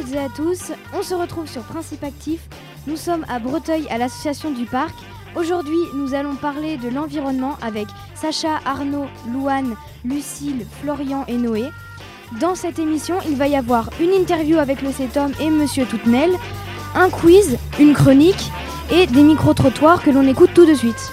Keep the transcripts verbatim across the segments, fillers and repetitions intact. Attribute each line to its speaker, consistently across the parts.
Speaker 1: et à tous, on se retrouve sur Principe Actif. Nous sommes à Breteuil à l'association du parc. Aujourd'hui, nous allons parler de l'environnement avec Sacha, Arnaud, Louane, Lucille, Florian et Noé. Dans cette émission, il va y avoir une interview avec le CETOM et Monsieur Toutenel, un quiz, une chronique et des micro-trottoirs que l'on écoute tout de suite.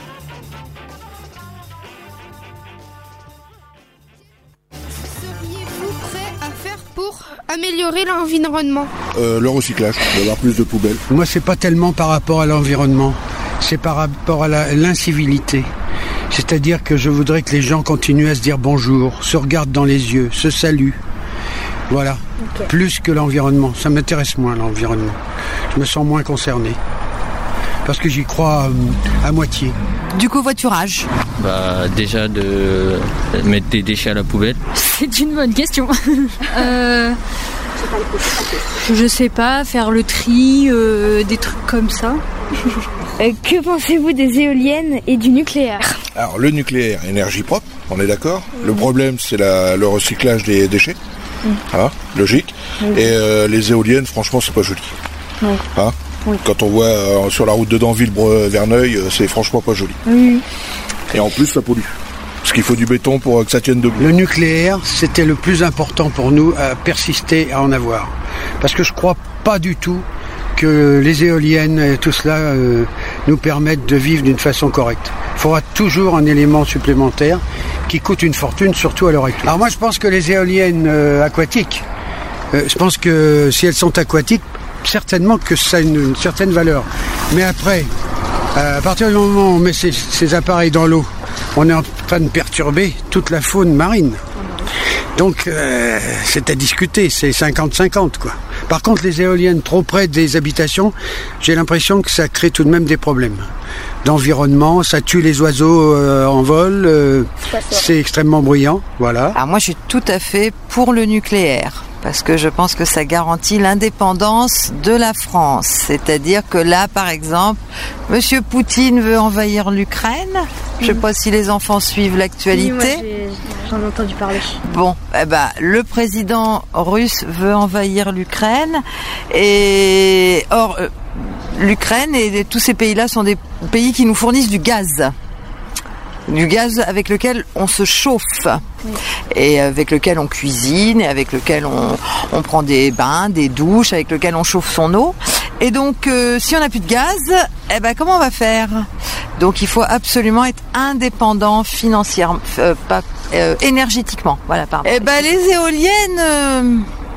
Speaker 2: Améliorer l'environnement.
Speaker 3: Euh, le recyclage, d'avoir plus de poubelles.
Speaker 4: Moi, c'est pas tellement par rapport à l'environnement, c'est par rapport à la, l'incivilité. C'est-à-dire que je voudrais que les gens continuent à se dire bonjour, se regardent dans les yeux, se saluent. Voilà. Okay. Plus que l'environnement. Ça m'intéresse moins, l'environnement. Je me sens moins concerné. Parce que j'y crois euh, à moitié.
Speaker 5: Du covoiturage.
Speaker 6: Bah déjà de mettre des déchets à la poubelle.
Speaker 7: C'est une bonne question. euh, je sais pas, faire le tri, euh, des trucs comme ça.
Speaker 1: euh, que pensez-vous des éoliennes et du nucléaire ?
Speaker 3: Alors le nucléaire, énergie propre, on est d'accord. Mmh. Le problème c'est la, le recyclage des déchets. Mmh. Hein, logique. Mmh. Et euh, les éoliennes, franchement, c'est pas joli. Mmh. Hein Oui. Quand on voit euh, sur la route de Danville-Verneuil, euh, c'est franchement pas joli. Oui. Et en plus, ça pollue. Parce qu'il faut du béton pour que ça tienne debout.
Speaker 4: Le nucléaire, c'était le plus important pour nous à persister, à en avoir. Parce que je crois pas du tout que les éoliennes et tout cela euh, nous permettent de vivre d'une façon correcte. Il faudra toujours un élément supplémentaire qui coûte une fortune, surtout à l'heure actuelle. Alors moi, je pense que les éoliennes euh, aquatiques, euh, je pense que si elles sont aquatiques, certainement que ça a une, une certaine valeur. Mais après, euh, à partir du moment où on met ces, ces appareils dans l'eau, on est en train de perturber toute la faune marine. Donc, euh, c'est à discuter, c'est cinquante cinquante, quoi. Par contre, les éoliennes trop près des habitations, j'ai l'impression que ça crée tout de même des problèmes d'environnement, ça tue les oiseaux euh, en vol, euh, c'est extrêmement bruyant, voilà.
Speaker 5: Alors moi, je suis tout à fait pour le nucléaire. Parce que je pense que ça garantit l'indépendance de la France. C'est-à-dire que là, par exemple, Monsieur Poutine veut envahir l'Ukraine. Je ne sais pas si les enfants suivent l'actualité.
Speaker 1: Oui, moi, j'ai, j'en ai entendu parler.
Speaker 5: Bon, eh ben, le président russe veut envahir l'Ukraine. Et or, euh, l'Ukraine et tous ces pays-là sont des pays qui nous fournissent du gaz. Du gaz avec lequel on se chauffe, oui. Et avec lequel on cuisine, et avec lequel on, on prend des bains, des douches, avec lequel on chauffe son eau. Et donc, euh, si on n'a plus de gaz, eh ben, comment on va faire ? Donc, il faut absolument être indépendant financièrement, euh, pas euh, énergétiquement. Voilà, pardon. Eh ben, les éoliennes, euh,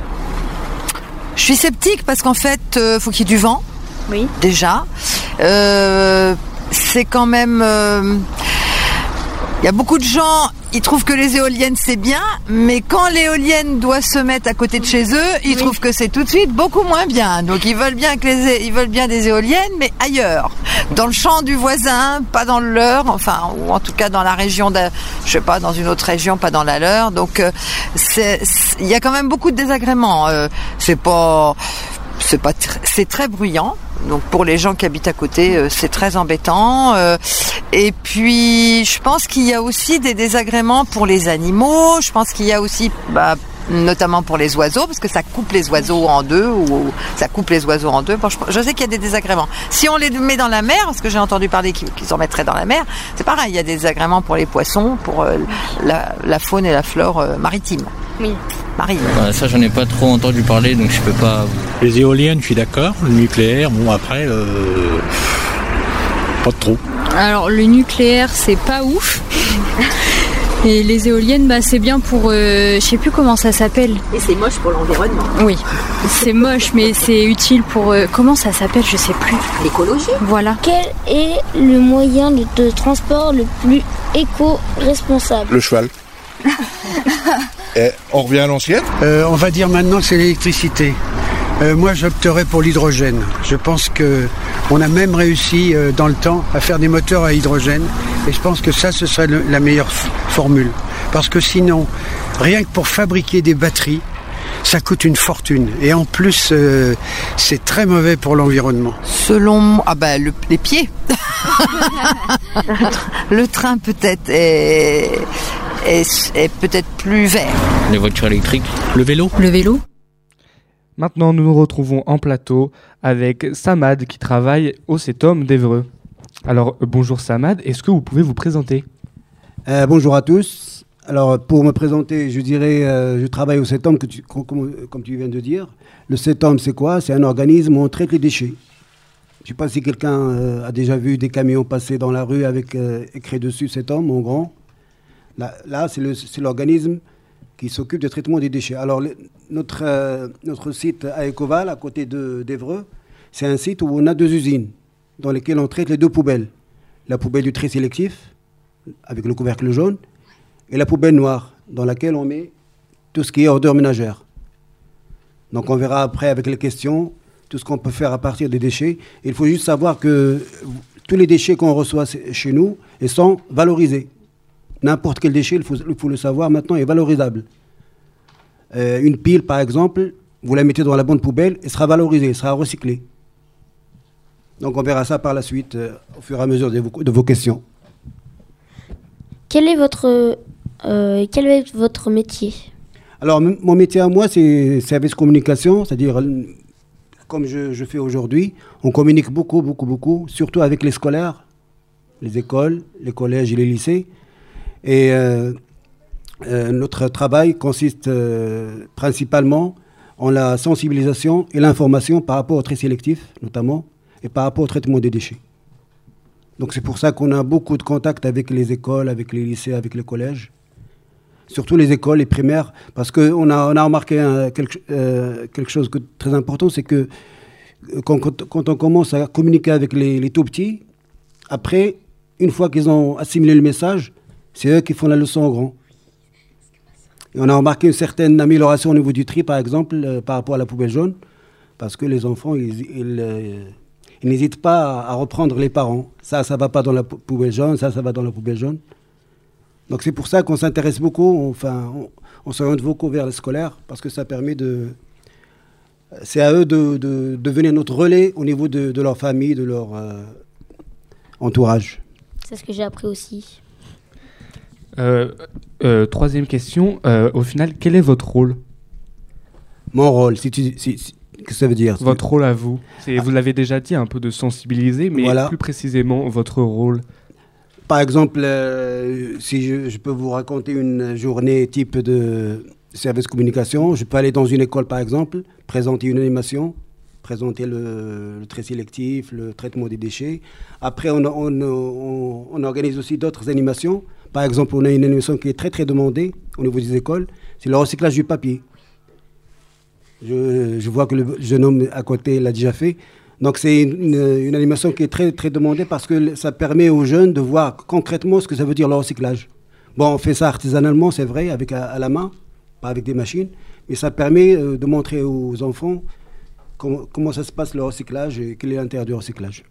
Speaker 5: je suis sceptique parce qu'en fait, euh, faut qu'il y ait du vent.
Speaker 1: Oui.
Speaker 5: Déjà, euh, c'est quand même. Euh, Il y a beaucoup de gens, ils trouvent que les éoliennes c'est bien, mais quand l'éolienne doit se mettre à côté de chez eux, ils oui. trouvent que c'est tout de suite beaucoup moins bien. Donc ils veulent bien que les, ils veulent bien des éoliennes, mais ailleurs, dans le champ du voisin, pas dans le leur, enfin, ou en tout cas dans la région, de, je sais pas, dans une autre région, pas dans la leur. Donc c'est, c'est, il y a quand même beaucoup de désagréments. Euh, c'est pas, c'est pas, tr- c'est très bruyant. Donc pour les gens qui habitent à côté, euh, c'est très embêtant. Euh, et puis, je pense qu'il y a aussi des désagréments pour les animaux. Je pense qu'il y a aussi, bah, notamment pour les oiseaux, parce que ça coupe les oiseaux en deux, ou, ou ça coupe les oiseaux en deux. Bon, je, je sais qu'il y a des désagréments. Si on les met dans la mer, parce que j'ai entendu parler qu'ils, qu'ils en mettraient dans la mer, c'est pareil. Il y a des désagréments pour les poissons, pour euh, la, la faune et la flore euh, maritime.
Speaker 1: Oui.
Speaker 5: Marine.
Speaker 6: Bah, ça, j'en ai pas trop entendu parler, donc je peux pas.
Speaker 8: Les éoliennes, je suis d'accord. Le nucléaire, bon après, euh, pas trop.
Speaker 7: Alors le nucléaire, c'est pas ouf. Et les éoliennes, bah c'est bien pour, euh, je sais plus comment ça s'appelle.
Speaker 5: Et c'est moche pour l'environnement.
Speaker 7: Oui, c'est moche, mais c'est utile pour, euh, comment ça s'appelle, je sais plus.
Speaker 5: L'écologie.
Speaker 7: Voilà.
Speaker 1: Quel est le moyen de, de transport le plus éco-responsable ?
Speaker 3: Le cheval. Et on revient à l'ancienne ?
Speaker 4: euh, On va dire maintenant que c'est l'électricité. Euh, moi, j'opterais pour l'hydrogène. Je pense que on a même réussi euh, dans le temps à faire des moteurs à hydrogène, et je pense que ça, ce serait le, la meilleure f- formule. Parce que sinon, rien que pour fabriquer des batteries, ça coûte une fortune. Et en plus, euh, c'est très mauvais pour l'environnement.
Speaker 5: Selon moi, ah bah le, les pieds. Le train peut-être est, est, est peut-être plus vert.
Speaker 6: Les voitures électriques.
Speaker 8: Le vélo.
Speaker 7: Le vélo.
Speaker 2: Maintenant, nous nous retrouvons en plateau avec Samad qui travaille au CETOM d'Évreux. Alors, euh, bonjour Samad, est-ce que vous pouvez vous présenter ?
Speaker 9: euh, Bonjour à tous. Alors, pour me présenter, je dirais, euh, je travaille au CETOM, que tu, comme, comme tu viens de dire. Le CETOM, c'est quoi ? C'est un organisme où on traite les déchets. Je ne sais pas si quelqu'un euh, a déjà vu des camions passer dans la rue avec euh, écrit dessus CETOM en grand. Là, là c'est, le, c'est l'organisme qui s'occupe du traitement des déchets. Alors, le, notre, euh, notre site à Écoval, à côté de, d'Évreux, c'est un site où on a deux usines dans lesquelles on traite les deux poubelles. La poubelle du tri sélectif, avec le couvercle jaune, et la poubelle noire, dans laquelle on met tout ce qui est ordures ménagères. Donc on verra après avec les questions tout ce qu'on peut faire à partir des déchets. Il faut juste savoir que tous les déchets qu'on reçoit chez nous ils sont valorisés. N'importe quel déchet, il faut, il faut le savoir maintenant, est valorisable. Euh, une pile, par exemple, vous la mettez dans la bonne poubelle, elle sera valorisée, elle sera recyclée. Donc on verra ça par la suite, euh, au fur et à mesure de vos, de vos questions.
Speaker 10: Quel est votre, euh, quel est votre métier ?
Speaker 9: Alors, m- mon métier à moi, c'est service communication, c'est-à-dire, comme je, je fais aujourd'hui, on communique beaucoup, beaucoup, beaucoup, surtout avec les scolaires, les écoles, les collèges et les lycées. Et euh, euh, notre travail consiste euh, principalement en la sensibilisation et l'information par rapport au tri sélectif, notamment, et par rapport au traitement des déchets. Donc c'est pour ça qu'on a beaucoup de contacts avec les écoles, avec les lycées, avec les collèges. Surtout les écoles, les primaires, parce qu'on a, on a remarqué un, quelque, euh, quelque chose de très important, c'est que quand, quand, quand on commence à communiquer avec les, les tout-petits, après, une fois qu'ils ont assimilé le message, c'est eux qui font la leçon aux grands. Et on a remarqué une certaine amélioration au niveau du tri, par exemple, euh, par rapport à la poubelle jaune, parce que les enfants, ils... ils euh, Ils n'hésitent pas à reprendre les parents. Ça, ça ne va pas dans la poubelle jaune, ça, ça va dans la poubelle jaune. Donc c'est pour ça qu'on s'intéresse beaucoup, enfin, on, on s'oriente beaucoup vers les scolaires, parce que ça permet de... C'est à eux de, de, de devenir notre relais au niveau de, de leur famille, de leur euh, entourage.
Speaker 10: C'est ce que j'ai appris aussi.
Speaker 2: Euh, euh, troisième question, euh, au final, quel est votre rôle ?
Speaker 9: Mon rôle, si tu... Si, si, qu'est-ce que ça veut dire ?
Speaker 2: Votre rôle à vous. C'est, ah. Vous l'avez déjà dit, un peu de sensibiliser, mais voilà. Plus précisément, votre rôle.
Speaker 9: Par exemple, euh, si je, je peux vous raconter une journée type de service communication, je peux aller dans une école, par exemple, présenter une animation, présenter le, le tri sélectif, le traitement des déchets. Après, on, on, on, on organise aussi d'autres animations. Par exemple, on a une animation qui est très, très demandée au niveau des écoles, c'est le recyclage du papier. Je, je vois que le jeune homme à côté l'a déjà fait. Donc c'est une, une, une animation qui est très, très demandée parce que ça permet aux jeunes de voir concrètement ce que ça veut dire le recyclage. Bon, on fait ça artisanalement, c'est vrai, avec à, à la main, pas avec des machines, mais ça permet euh, de montrer aux enfants comment, comment ça se passe le recyclage et quel est l'intérêt du recyclage.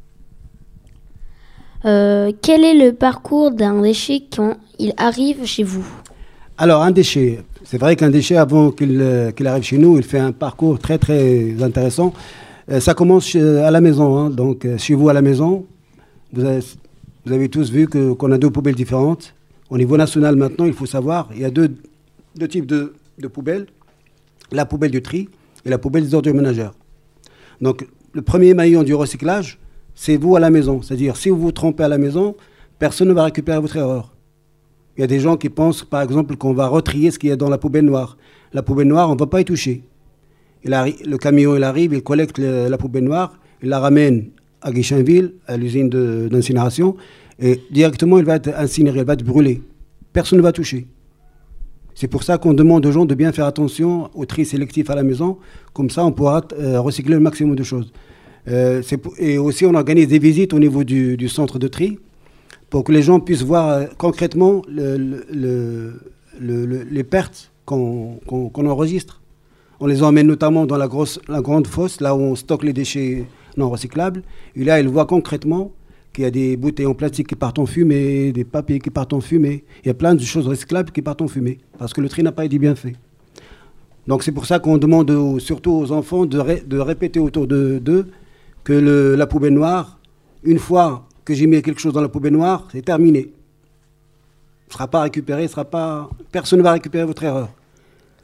Speaker 10: Euh, quel est le parcours d'un déchet quand il arrive chez vous ?
Speaker 9: Alors, un déchet, c'est vrai qu'un déchet, avant qu'il, euh, qu'il arrive chez nous, il fait un parcours très, très intéressant. Euh, ça commence chez, à la maison. Hein. Donc, euh, chez vous, à la maison, vous avez, vous avez tous vu que, qu'on a deux poubelles différentes. Au niveau national, maintenant, il faut savoir, il y a deux, deux types de, de poubelles. La poubelle du tri et la poubelle des ordures ménagères. Donc, le premier maillon du recyclage, c'est vous à la maison. C'est-à-dire, si vous vous trompez à la maison, personne ne va récupérer votre erreur. Il y a des gens qui pensent, par exemple, qu'on va retrier ce qu'il y a dans la poubelle noire. La poubelle noire, on ne va pas y toucher. Il arri- le camion, il arrive, il collecte le, la poubelle noire, il la ramène à Guichinville, à l'usine de, d'incinération, et directement, il va être incinéré, il va être brûlé. Personne ne va toucher. C'est pour ça qu'on demande aux gens de bien faire attention au tri sélectif à la maison. Comme ça, on pourra euh, recycler le maximum de choses. Euh, c'est pour, et aussi, on organise des visites au niveau du, du centre de tri, pour que les gens puissent voir euh, concrètement le, le, le, le, le, les pertes qu'on, qu'on, qu'on enregistre. On les emmène notamment dans la, grosse, la grande fosse, là où on stocke les déchets non recyclables. Et là, ils voient concrètement qu'il y a des bouteilles en plastique qui partent en fumée, des papiers qui partent en fumée. Il y a plein de choses recyclables qui partent en fumée, parce que le tri n'a pas été bien fait. Donc c'est pour ça qu'on demande aux, surtout aux enfants de, ré, de répéter autour de, d'eux que le, la poubelle noire, une fois que j'ai mis quelque chose dans la poubelle noire, c'est terminé. Ce ne sera pas récupéré, sera pas... personne ne va récupérer votre erreur.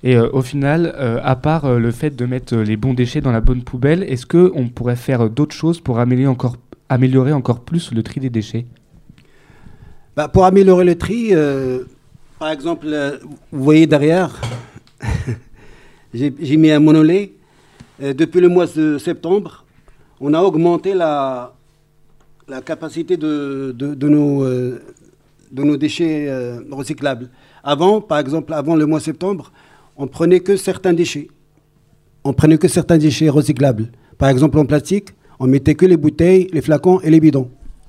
Speaker 2: Et euh, au final, euh, à part euh, le fait de mettre euh, les bons déchets dans la bonne poubelle, est-ce qu'on pourrait faire euh, d'autres choses pour améliorer encore, améliorer encore plus le tri des déchets ?
Speaker 9: Bah, pour améliorer le tri, euh, par exemple, euh, vous voyez derrière, j'ai, j'ai mis un monolait. Euh, depuis le mois de septembre, on a augmenté la, la capacité de, de, de, nos, euh, de nos déchets euh, recyclables. Avant, par exemple, avant le mois de septembre, on prenait que certains déchets. On prenait que certains déchets recyclables. Par exemple, en plastique, on mettait que les bouteilles, les flacons et les bidons.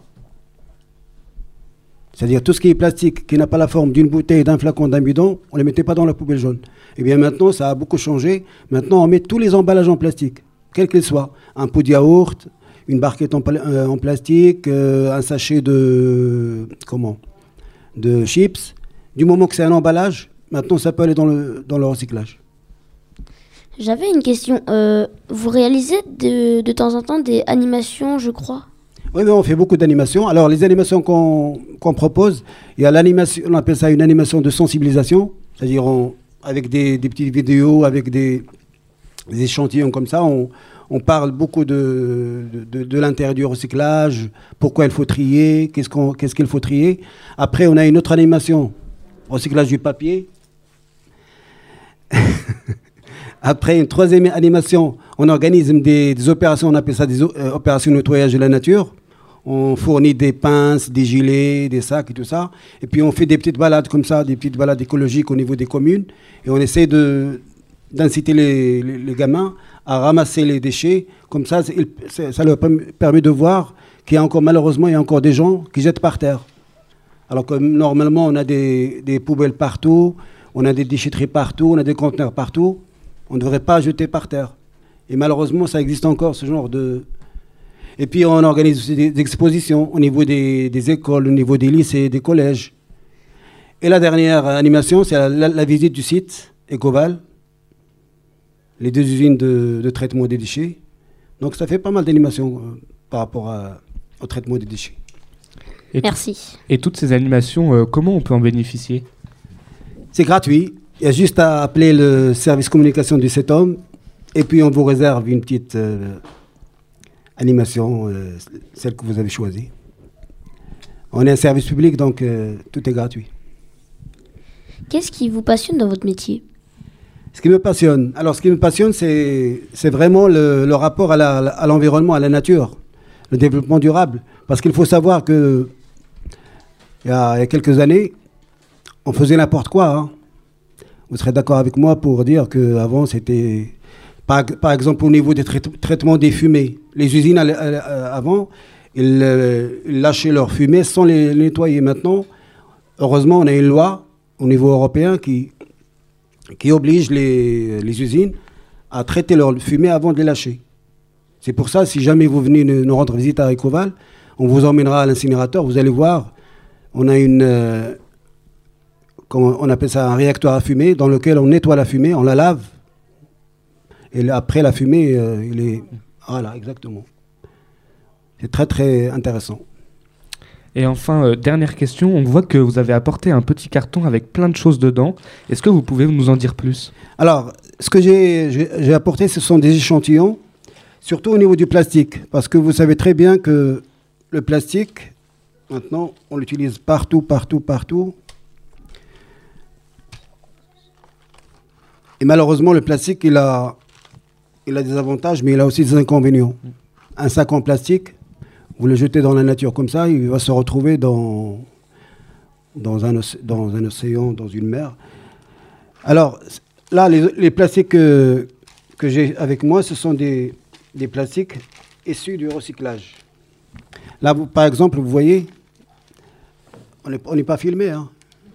Speaker 9: C'est-à-dire tout ce qui est plastique, qui n'a pas la forme d'une bouteille, d'un flacon, d'un bidon, on ne les mettait pas dans la poubelle jaune. Et bien maintenant, ça a beaucoup changé. Maintenant, on met tous les emballages en plastique, quels qu'ils soient. Un pot de yaourt, une barquette en, euh, en plastique, euh, un sachet de, comment, de chips. Du moment que c'est un emballage, maintenant, ça peut aller dans le, dans le recyclage.
Speaker 10: J'avais une question. Euh, vous réalisez de, de temps en temps des animations, je crois ?
Speaker 9: Oui, mais on fait beaucoup d'animations. Alors, les animations qu'on, qu'on propose, il y a l'animation, on appelle ça une animation de sensibilisation, c'est-à-dire on, avec des, des petites vidéos, avec des, des échantillons comme ça, on, on parle beaucoup de, de, de l'intérêt du recyclage, pourquoi il faut trier, qu'est-ce, qu'on, qu'est-ce qu'il faut trier. Après, on a une autre animation, recyclage du papier. Après, une troisième animation, on organise des, des opérations, on appelle ça des euh, opérations de nettoyage de la nature. On fournit des pinces, des gilets, des sacs et tout ça. Et puis on fait des petites balades comme ça, des petites balades écologiques au niveau des communes. Et on essaie de, d'inciter les, les, les gamins à ramasser les déchets. Comme ça, c'est, ça leur permet de voir qu'il y a encore, malheureusement, il y a encore des gens qui jettent par terre. Alors que normalement, on a des, des poubelles partout, on a des déchetteries partout, on a des conteneurs partout. On ne devrait pas jeter par terre. Et malheureusement, ça existe encore, ce genre de... Et puis, on organise aussi des expositions au niveau des, des écoles, au niveau des lycées, des collèges. Et la dernière animation, c'est la, la, la visite du site Ecoval, les deux usines de, de traitement des déchets. Donc, ça fait pas mal d'animations euh, par rapport à, au traitement des déchets.
Speaker 2: Et
Speaker 10: Merci.
Speaker 2: Tout, et toutes ces animations, euh, comment on peut en bénéficier ?
Speaker 9: C'est gratuit. Il y a juste à appeler le service communication du CETOM et puis on vous réserve une petite euh, animation, euh, celle que vous avez choisie. On est un service public, donc euh, tout est gratuit.
Speaker 10: Qu'est-ce qui vous passionne dans votre métier ?
Speaker 9: Ce qui me passionne, alors ce qui me passionne, c'est, c'est vraiment le, le rapport à, la, à l'environnement, à la nature, le développement durable. Parce qu'il faut savoir que il y a, il y a quelques années, on faisait n'importe quoi, hein. Vous serez d'accord avec moi pour dire qu'avant, c'était... Par, par exemple, au niveau des trai- traitements des fumées. Les usines, à, à, à, avant, ils, euh, ils lâchaient leurs fumées sans les, les nettoyer. Maintenant, heureusement, on a une loi au niveau européen qui, qui oblige les, les usines à traiter leurs fumées avant de les lâcher. C'est pour ça, si jamais vous venez nous, nous rendre visite à Ecoval, on vous emmènera à l'incinérateur. Vous allez voir, on a une... Euh, on appelle ça un réacteur à fumée, dans lequel on nettoie la fumée, on la lave, et après la fumée, euh, il est... Voilà, exactement. C'est très très intéressant.
Speaker 2: Et enfin, euh, dernière question, on voit que vous avez apporté un petit carton avec plein de choses dedans. Est-ce que vous pouvez nous en dire plus ?
Speaker 9: Alors, ce que j'ai, j'ai, j'ai apporté, ce sont des échantillons, surtout au niveau du plastique, parce que vous savez très bien que le plastique, maintenant, on l'utilise partout, partout, partout. Et malheureusement, le plastique, il a, il a des avantages, mais il a aussi des inconvénients. Un sac en plastique, vous le jetez dans la nature comme ça, il va se retrouver dans, dans, un, dans un océan, dans une mer. Alors, là, les, les plastiques que, que j'ai avec moi, ce sont des, des plastiques issus du recyclage. Là, vous, par exemple, vous voyez, on n'est pas filmé, hein.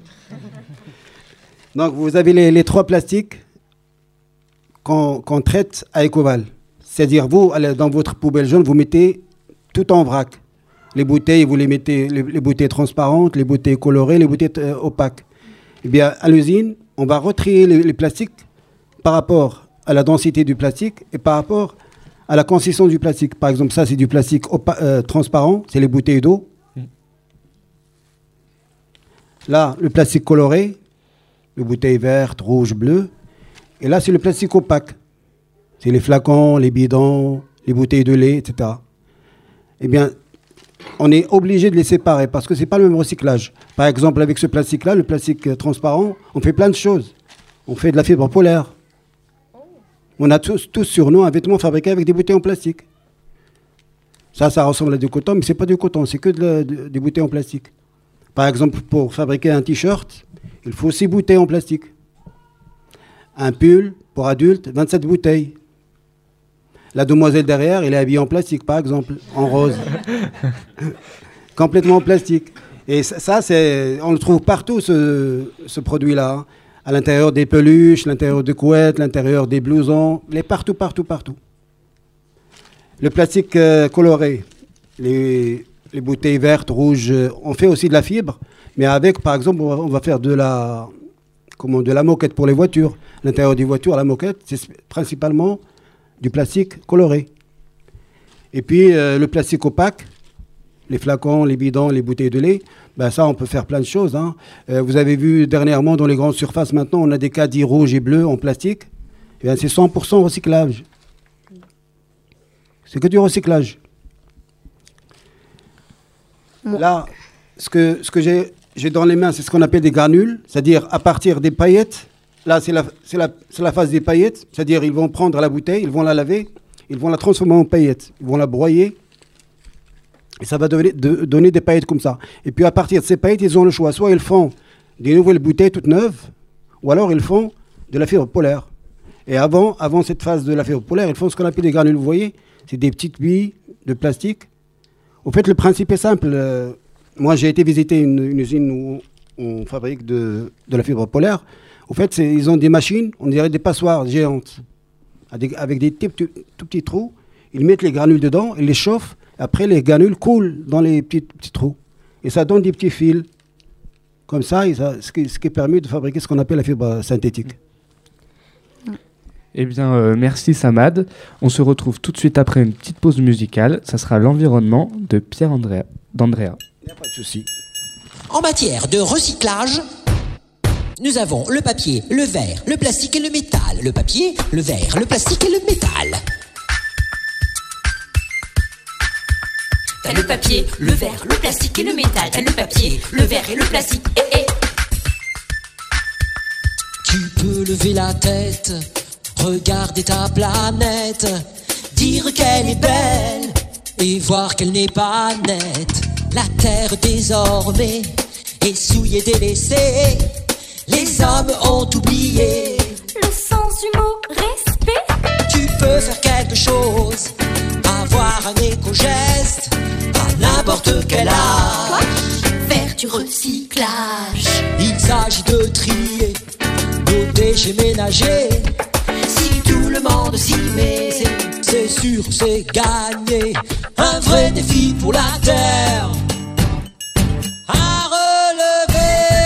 Speaker 9: Donc, vous avez les, les trois plastiques qu'on, qu'on traite à Ecoval. C'est-à-dire, vous, dans votre poubelle jaune, vous mettez tout en vrac. Les bouteilles, vous les mettez, les, les bouteilles transparentes, les bouteilles colorées, les bouteilles euh, opaques. Eh bien, à l'usine, on va retrier les, les plastiques par rapport à la densité du plastique et par rapport à la consistance du plastique. Par exemple, ça, c'est du plastique opa- euh, transparent, c'est les bouteilles d'eau. Mmh. Là, le plastique coloré, les bouteilles vertes, rouges, bleues. Et là, c'est le plastique opaque. C'est les flacons, les bidons, les bouteilles de lait, et cetera. Eh bien, on est obligé de les séparer parce que ce n'est pas le même recyclage. Par exemple, avec ce plastique-là, le plastique euh, transparent, on fait plein de choses. On fait de la fibre polaire. On a tous, tous sur nous un vêtement fabriqué avec des bouteilles en plastique. Ça, ça ressemble à du coton, mais ce n'est pas du coton, c'est que de la, de, des bouteilles en plastique. Par exemple, pour fabriquer un t-shirt, il faut six bouteilles en plastique. Un pull pour adultes, vingt-sept bouteilles. La demoiselle derrière, elle est habillée en plastique, par exemple, en rose. Complètement en plastique. Et ça, ça c'est, on le trouve partout, ce, ce produit-là. À l'intérieur des peluches, l'intérieur des couettes, l'intérieur des blousons. Il est partout, partout, partout. Le plastique euh, coloré, les, les bouteilles vertes, rouges, euh, on fait aussi de la fibre. Mais avec, par exemple, on va, on va faire de la, comment, de la moquette pour les voitures. L'intérieur des voitures, la moquette, c'est principalement du plastique coloré. Et puis, euh, le plastique opaque, les flacons, les bidons, les bouteilles de lait, ben ça, on peut faire plein de choses. Hein. Euh, vous avez vu dernièrement, dans les grandes surfaces, maintenant, on a des caddies rouges et bleus en plastique. Et bien, c'est cent pour cent recyclage. C'est que du recyclage. Bon. Là, ce que, ce que j'ai, j'ai dans les mains, c'est ce qu'on appelle des granules, c'est-à-dire à partir des paillettes. Là, c'est la, c'est la, c'est la phase des paillettes, c'est-à-dire ils vont prendre la bouteille, ils vont la laver, ils vont la transformer en paillettes, ils vont la broyer, et ça va donner, de, donner des paillettes comme ça. Et puis à partir de ces paillettes, ils ont le choix. Soit ils font des nouvelles bouteilles toutes neuves, ou alors ils font de la fibre polaire. Et avant, avant cette phase de la fibre polaire, ils font ce qu'on appelle des granules, vous voyez, c'est des petites billes de plastique. Au fait, le principe est simple. Euh, moi, j'ai été visiter une, une usine où on fabrique de, de la fibre polaire. Au fait, c'est, ils ont des machines, on dirait des passoires géantes, avec des, avec des tout, tout, tout petits trous. Ils mettent les granules dedans, ils les chauffent. Après, les granules coulent dans les petits, petits trous. Et ça donne des petits fils. Comme ça, et ça ce, qui, ce qui permet de fabriquer ce qu'on appelle la fibre synthétique.
Speaker 2: Eh bien, euh, merci Samad. On se retrouve tout de suite après une petite pause musicale. Ça sera l'environnement de Pierre Andrea, d'Andrea.
Speaker 9: Il n'y a pas de souci.
Speaker 11: En matière de recyclage, nous avons le papier, le verre, le plastique et le métal. Le papier, le verre, le plastique et le métal.
Speaker 12: T'as le papier, le verre, le plastique et le métal. T'as le papier, le verre et le plastique. Eh, eh.
Speaker 11: Tu peux lever la tête, regarder ta planète, dire qu'elle est belle et voir qu'elle n'est pas nette. La terre désormais est souillée, délaissée. Les hommes ont oublié
Speaker 12: le sens du mot respect.
Speaker 11: Tu peux faire quelque chose, avoir un éco-geste, pas n'importe quel âge.
Speaker 12: Quoi ? Faire du recyclage.
Speaker 11: Il s'agit de trier nos déchets ménagers.
Speaker 12: Si tout le monde s'y met,
Speaker 11: c'est, c'est sûr, c'est gagné. Un vrai défi pour la Terre à relever.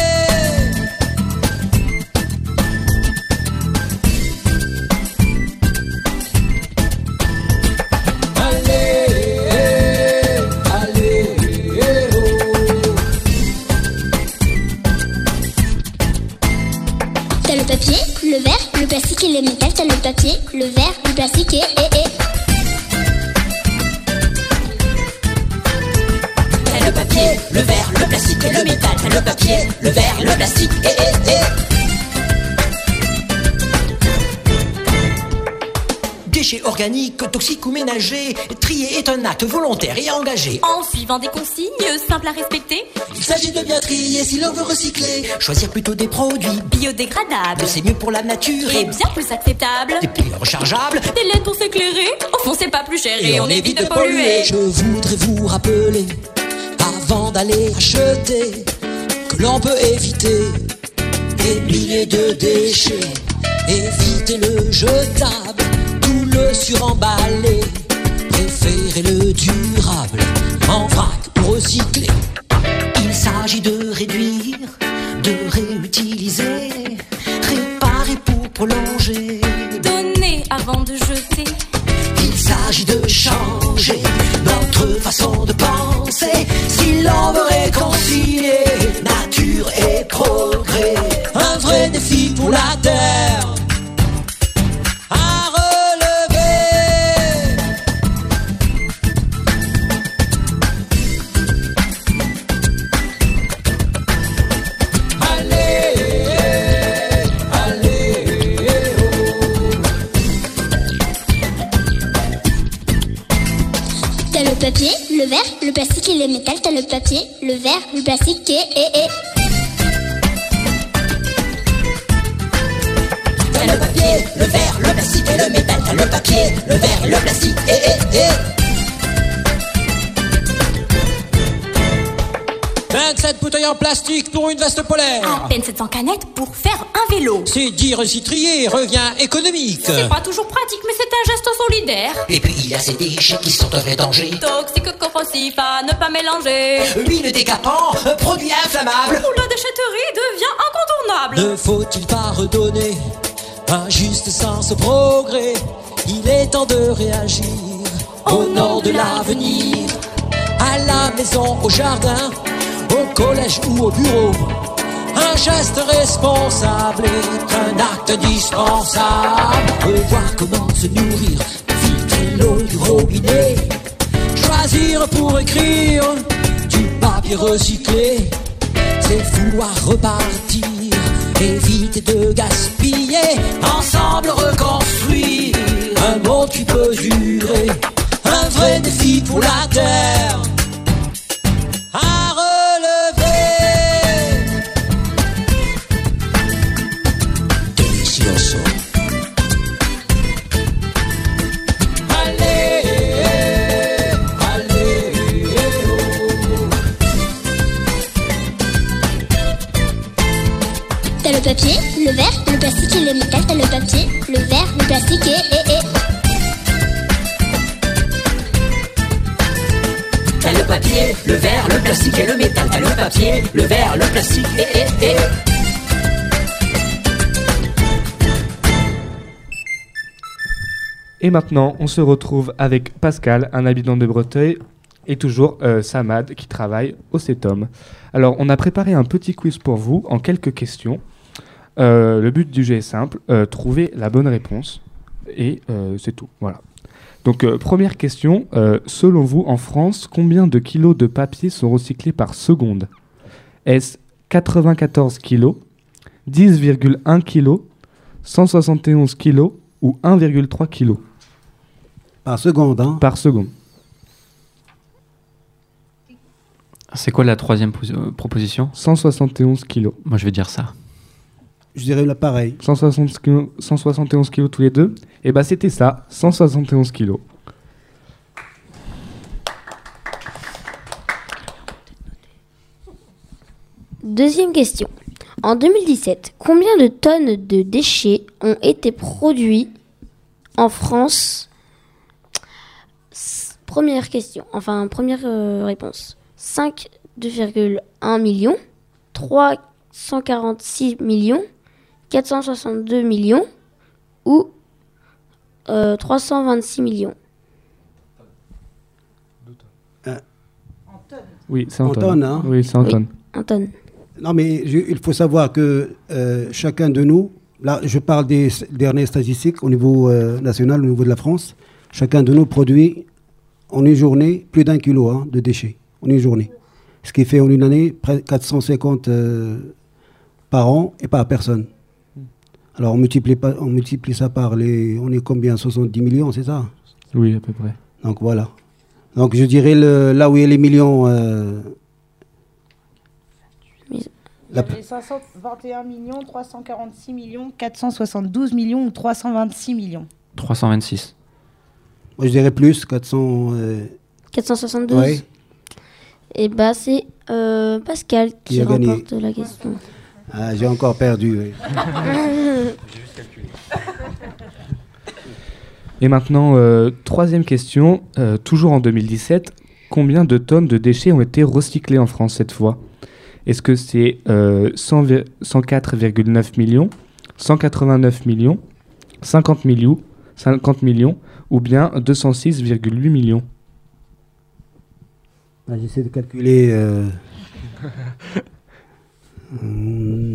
Speaker 10: T'as le papier, le verre, le plastique et le métal. T'as le papier, le verre, le plastique et... et, et.
Speaker 12: T'as le papier, le verre, le plastique et le métal. T'as le papier, le verre, le plastique et... et, et.
Speaker 11: Déchets organiques, toxiques ou ménagers, trier est un acte volontaire et engagé.
Speaker 12: En suivant des consignes simples à respecter.
Speaker 11: Il s'agit de bien trier si l'on veut recycler. Choisir plutôt des produits
Speaker 12: biodégradables.
Speaker 11: C'est mieux pour la nature
Speaker 12: et bien plus acceptable.
Speaker 11: Des piles rechargeables.
Speaker 12: Des L E D pour s'éclairer. Au fond, c'est pas plus cher et, et on, on évite de, de polluer. polluer.
Speaker 11: Je voudrais vous rappeler, avant d'aller acheter, que l'on peut éviter des milliers de déchets. Éviter le jetable, tout le suremballé. Préférez le durable, en vrac pour recycler. Il s'agit de réduire, de réutiliser, réparer pour prolonger,
Speaker 12: donner avant de jeter.
Speaker 11: Il s'agit de changer notre façon de penser, si l'on veut réconcilier nature et progrès. Un vrai défi pour la Terre
Speaker 13: le verre, le plastique et le métal. T'as le papier, le verre, le plastique et... et, et.
Speaker 11: T'as le papier, le verre, le plastique et le métal. T'as le papier, le verre, le plastique et... et, et.
Speaker 14: vingt-sept bouteilles en plastique pour une veste polaire.
Speaker 12: À peine sept cents canettes pour faire un vélo.
Speaker 14: C'est dire recycler revient économique.
Speaker 12: C'est pas toujours pratique, mais c'est un geste solidaire.
Speaker 11: Et puis il y a ces déchets qui sont un vrai danger.
Speaker 12: Toxiques, corrosifs, à ne pas mélanger.
Speaker 11: Huile décapant, produit inflammable.
Speaker 12: Où la déchetterie devient incontournable.
Speaker 14: Ne faut-il pas redonner un juste sens au progrès? Il est temps de réagir au nom de l'avenir. À la maison, au jardin, au collège ou au bureau, un geste responsable est un acte indispensable. Voir comment se nourrir, filtrer l'eau du robinet, choisir pour écrire du papier recyclé, c'est vouloir repartir, éviter de gaspiller, ensemble reconstruire un monde qui peut durer, un vrai défi pour la terre. À relever. Delicioso. Allez, allez, oh.
Speaker 13: T'as le papier, le verre, le plastique et le métal. T'as le papier, le verre, le plastique et... et, et.
Speaker 11: T'as le papier, le verre, le plastique et le métal. T'as le papier, le verre, le plastique et... et, et.
Speaker 2: Et maintenant, on se retrouve avec Pascal, un habitant de Breteuil, et toujours euh, Samad qui travaille au CETOM. Alors, on a préparé un petit quiz pour vous en quelques questions. Euh, le but du jeu est simple, euh, trouver la bonne réponse. Et euh, c'est tout, voilà. Donc, euh, première question, euh, selon vous, en France, combien de kilos de papier sont recyclés par seconde? Est-ce quatre-vingt-quatorze kilos, dix virgule un kilos, cent soixante et onze kilos ou un virgule trois kilos?
Speaker 9: Par seconde, hein?
Speaker 2: Par seconde.
Speaker 15: C'est quoi la troisième pos- euh, proposition?
Speaker 2: cent soixante et onze kilos.
Speaker 15: Moi, je vais dire ça.
Speaker 9: Je dirais là pareil.
Speaker 2: cent soixante kilos, cent soixante et onze kilos tous les deux. Et bah c'était ça, cent soixante et onze kilos.
Speaker 10: Deuxième question. En deux mille dix-sept, combien de tonnes de déchets ont été produits en France? S- Première question, enfin première euh, réponse. cinq virgule un millions, trois cent quarante-six millions, quatre cent soixante-deux millions ou euh, trois cent vingt-six millions.
Speaker 2: Oui, c'est en,
Speaker 9: En
Speaker 2: tonnes.
Speaker 9: tonnes, hein?
Speaker 2: Oui, c'est en
Speaker 10: Oui,
Speaker 2: tonnes.
Speaker 10: en tonnes.
Speaker 9: Non, mais je- il faut savoir que euh, chacun de nous, là je parle des s- dernières statistiques au niveau euh, national, au niveau de la France, chacun de nous produit en une journée plus d'un kilo hein, de déchets, en une journée. Ce qui fait en une année près quatre cent cinquante euh, par an et par personne. Alors on multiplie, pas, on multiplie ça par les... On est combien? soixante-dix millions, c'est ça?
Speaker 2: Oui, à peu près.
Speaker 9: Donc voilà. Donc je dirais le, là où il y a les millions... Euh, la-
Speaker 16: Les cinq cent vingt et un millions, trois cent quarante-six millions, quatre cent soixante-douze millions ou trois cent vingt-six millions.
Speaker 15: trois cent vingt-six.
Speaker 9: moi je dirais plus, quatre cents... Euh,
Speaker 10: quatre cent soixante-douze.
Speaker 9: ouais.
Speaker 10: Et bah c'est euh, Pascal qui,
Speaker 9: Qui a gagné.
Speaker 10: remporte la question.
Speaker 9: Ah, j'ai encore perdu. Oui.
Speaker 2: Et maintenant, euh, troisième question, euh, toujours en deux mille dix-sept, combien de tonnes de déchets ont été recyclés en France cette fois? Est-ce que c'est euh, cent vi- cent quatre virgule neuf millions, cent quatre-vingt-neuf millions, cinquante millions, cinquante millions ou bien deux cent six virgule huit millions?
Speaker 9: Ah, j'essaie de calculer... Euh, hum,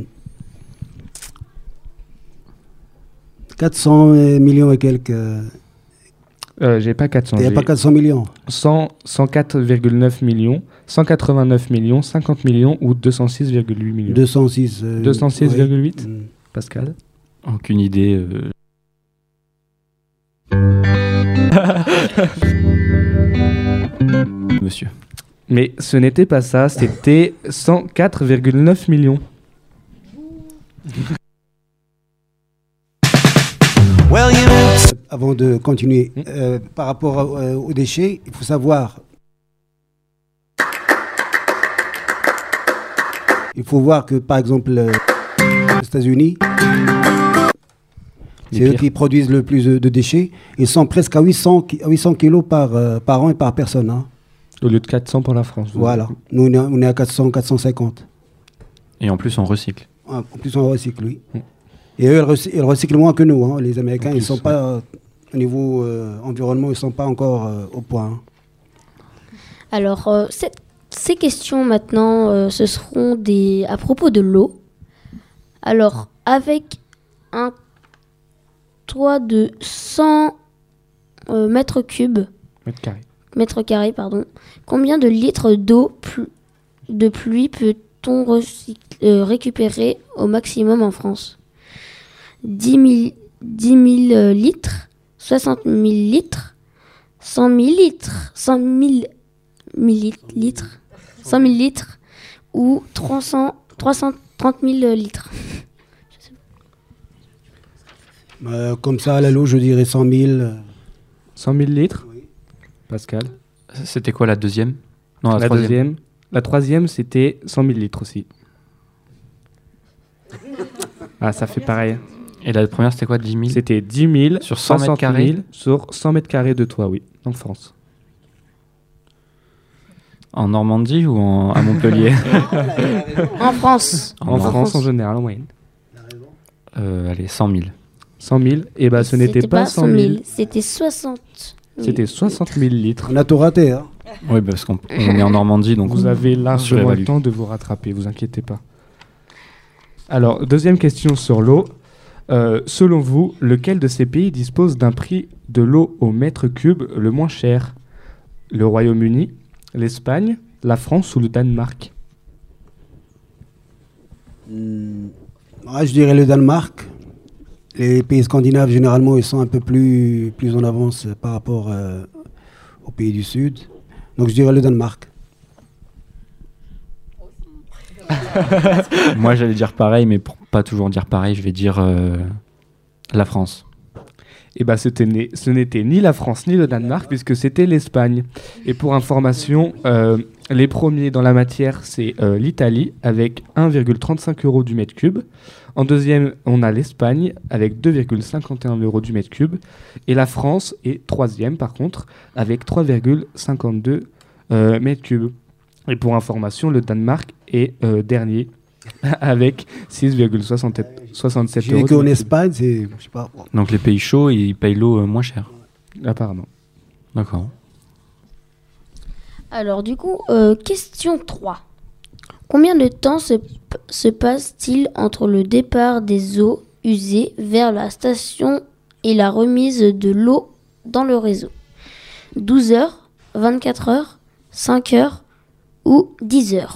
Speaker 9: quatre cents millions et quelques... euh,
Speaker 2: Euh, j'ai pas quatre cents.
Speaker 9: Il n'y a
Speaker 2: j'ai
Speaker 9: pas quatre cents millions.
Speaker 2: cent, cent quatre virgule neuf millions, cent quatre-vingt-neuf millions, cinquante millions ou deux cent six virgule huit millions.
Speaker 9: deux cent six. Euh,
Speaker 2: deux cent six virgule huit
Speaker 9: ouais. Mm.
Speaker 2: Pascal?
Speaker 15: Aucune idée. euh. monsieur.
Speaker 2: Mais ce n'était pas ça, c'était cent quatre virgule neuf millions.
Speaker 9: Well, you know. Avant de continuer, euh, par rapport à, euh, aux déchets, il faut savoir. Il faut voir que, par exemple, euh, aux États-Unis, c'est eux qui produisent le plus de, de déchets. Ils sont presque à huit cents, à huit cents kilos par, euh, par an et par personne. Hein.
Speaker 2: Au lieu de quatre cents pour la France.
Speaker 9: Voilà. Nous, on est, on est à quatre cents, quatre cent cinquante.
Speaker 15: Et en plus, on recycle.
Speaker 9: En plus, on recycle, oui. Mm. Et eux, ils recyclent, ils recyclent moins que nous. Hein. Les Américains, plus, ils sont ouais. pas, euh, au niveau euh, environnement, ils ne sont pas encore euh, au point. Hein.
Speaker 10: Alors, euh, cette, ces questions maintenant, euh, ce seront des, à propos de l'eau. Alors, avec un toit de cent euh, mètres cubes,
Speaker 2: mètres carrés.
Speaker 10: mètres carrés, pardon, combien de litres d'eau pl- de pluie peut-on recyc- euh, récupérer au maximum en France ? dix mille euh, litres, soixante mille litres, cent mille litres, cent mille millilitres, cent mille litres ou trois cents, trois cent trente mille litres.
Speaker 9: Euh, comme ça, à la louche, je dirais cent mille.
Speaker 2: cent mille litres, oui. Pascal.
Speaker 15: C'était quoi la deuxième ? Non, la,
Speaker 2: la
Speaker 15: troisième.
Speaker 2: deuxième. La troisième, c'était cent mille litres aussi. Ah, ça fait pareil.
Speaker 15: Et la première, c'était quoi, dix mille ?
Speaker 2: C'était dix mille
Speaker 15: sur cent mètres carrés
Speaker 2: sur cent mètres carrés de toit, oui, en France.
Speaker 15: En Normandie ou en, à Montpellier ?
Speaker 10: En France.
Speaker 2: En, en France, France, en général, en moyenne.
Speaker 15: Euh, allez, cent mille.
Speaker 2: cent mille, et bah ce n'était pas cent mille.
Speaker 10: C'était soixante mille.
Speaker 2: C'était soixante mille litres.
Speaker 9: On a tout raté, hein.
Speaker 15: Oui, parce qu'on on est en Normandie, donc
Speaker 2: vous avez largement le temps de vous rattraper, vous inquiétez pas. Alors, deuxième question sur l'eau. Euh, selon vous, lequel de ces pays dispose d'un prix de l'eau au mètre cube le moins cher ? Le Royaume-Uni, l'Espagne, la France ou le Danemark ?
Speaker 9: mmh. ah, Je dirais le Danemark. Les pays scandinaves, généralement, ils sont un peu plus, plus en avance par rapport euh, aux pays du Sud. Donc, je dirais le Danemark.
Speaker 15: Moi, j'allais dire pareil, mais pour pas toujours dire pareil, je vais dire euh, la France.
Speaker 2: Eh ben, c'était né, ce n'était ni la France ni le Danemark, puisque c'était l'Espagne. Et pour information, euh, les premiers dans la matière, c'est euh, l'Italie, avec un virgule trente-cinq euros du mètre cube. En deuxième, on a l'Espagne, avec deux virgule cinquante et un euros du mètre cube. Et la France est troisième, par contre, avec trois virgule cinquante-deux euh, mètres cubes. Et pour information, le Danemark est euh, dernier, avec six virgule soixante-sept
Speaker 9: J'ai
Speaker 2: euros.
Speaker 9: J'ai qu'en Espagne, c'est... Je sais pas.
Speaker 15: Donc les pays chauds, ils payent l'eau euh, moins cher.
Speaker 2: Apparemment.
Speaker 15: D'accord.
Speaker 10: Alors du coup, euh, question trois. Combien de temps se, se passe-t-il entre le départ des eaux usées vers la station et la remise de l'eau dans le réseau ? douze heures, vingt-quatre heures, cinq heures ou dix heures ?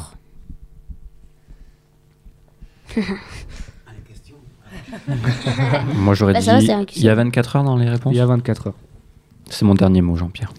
Speaker 15: Moi j'aurais
Speaker 10: bah,
Speaker 15: dit,
Speaker 10: va,
Speaker 15: il y a vingt-quatre heures dans les réponses ?
Speaker 2: Il y a vingt-quatre heures.
Speaker 15: C'est mon dernier mot, Jean-Pierre.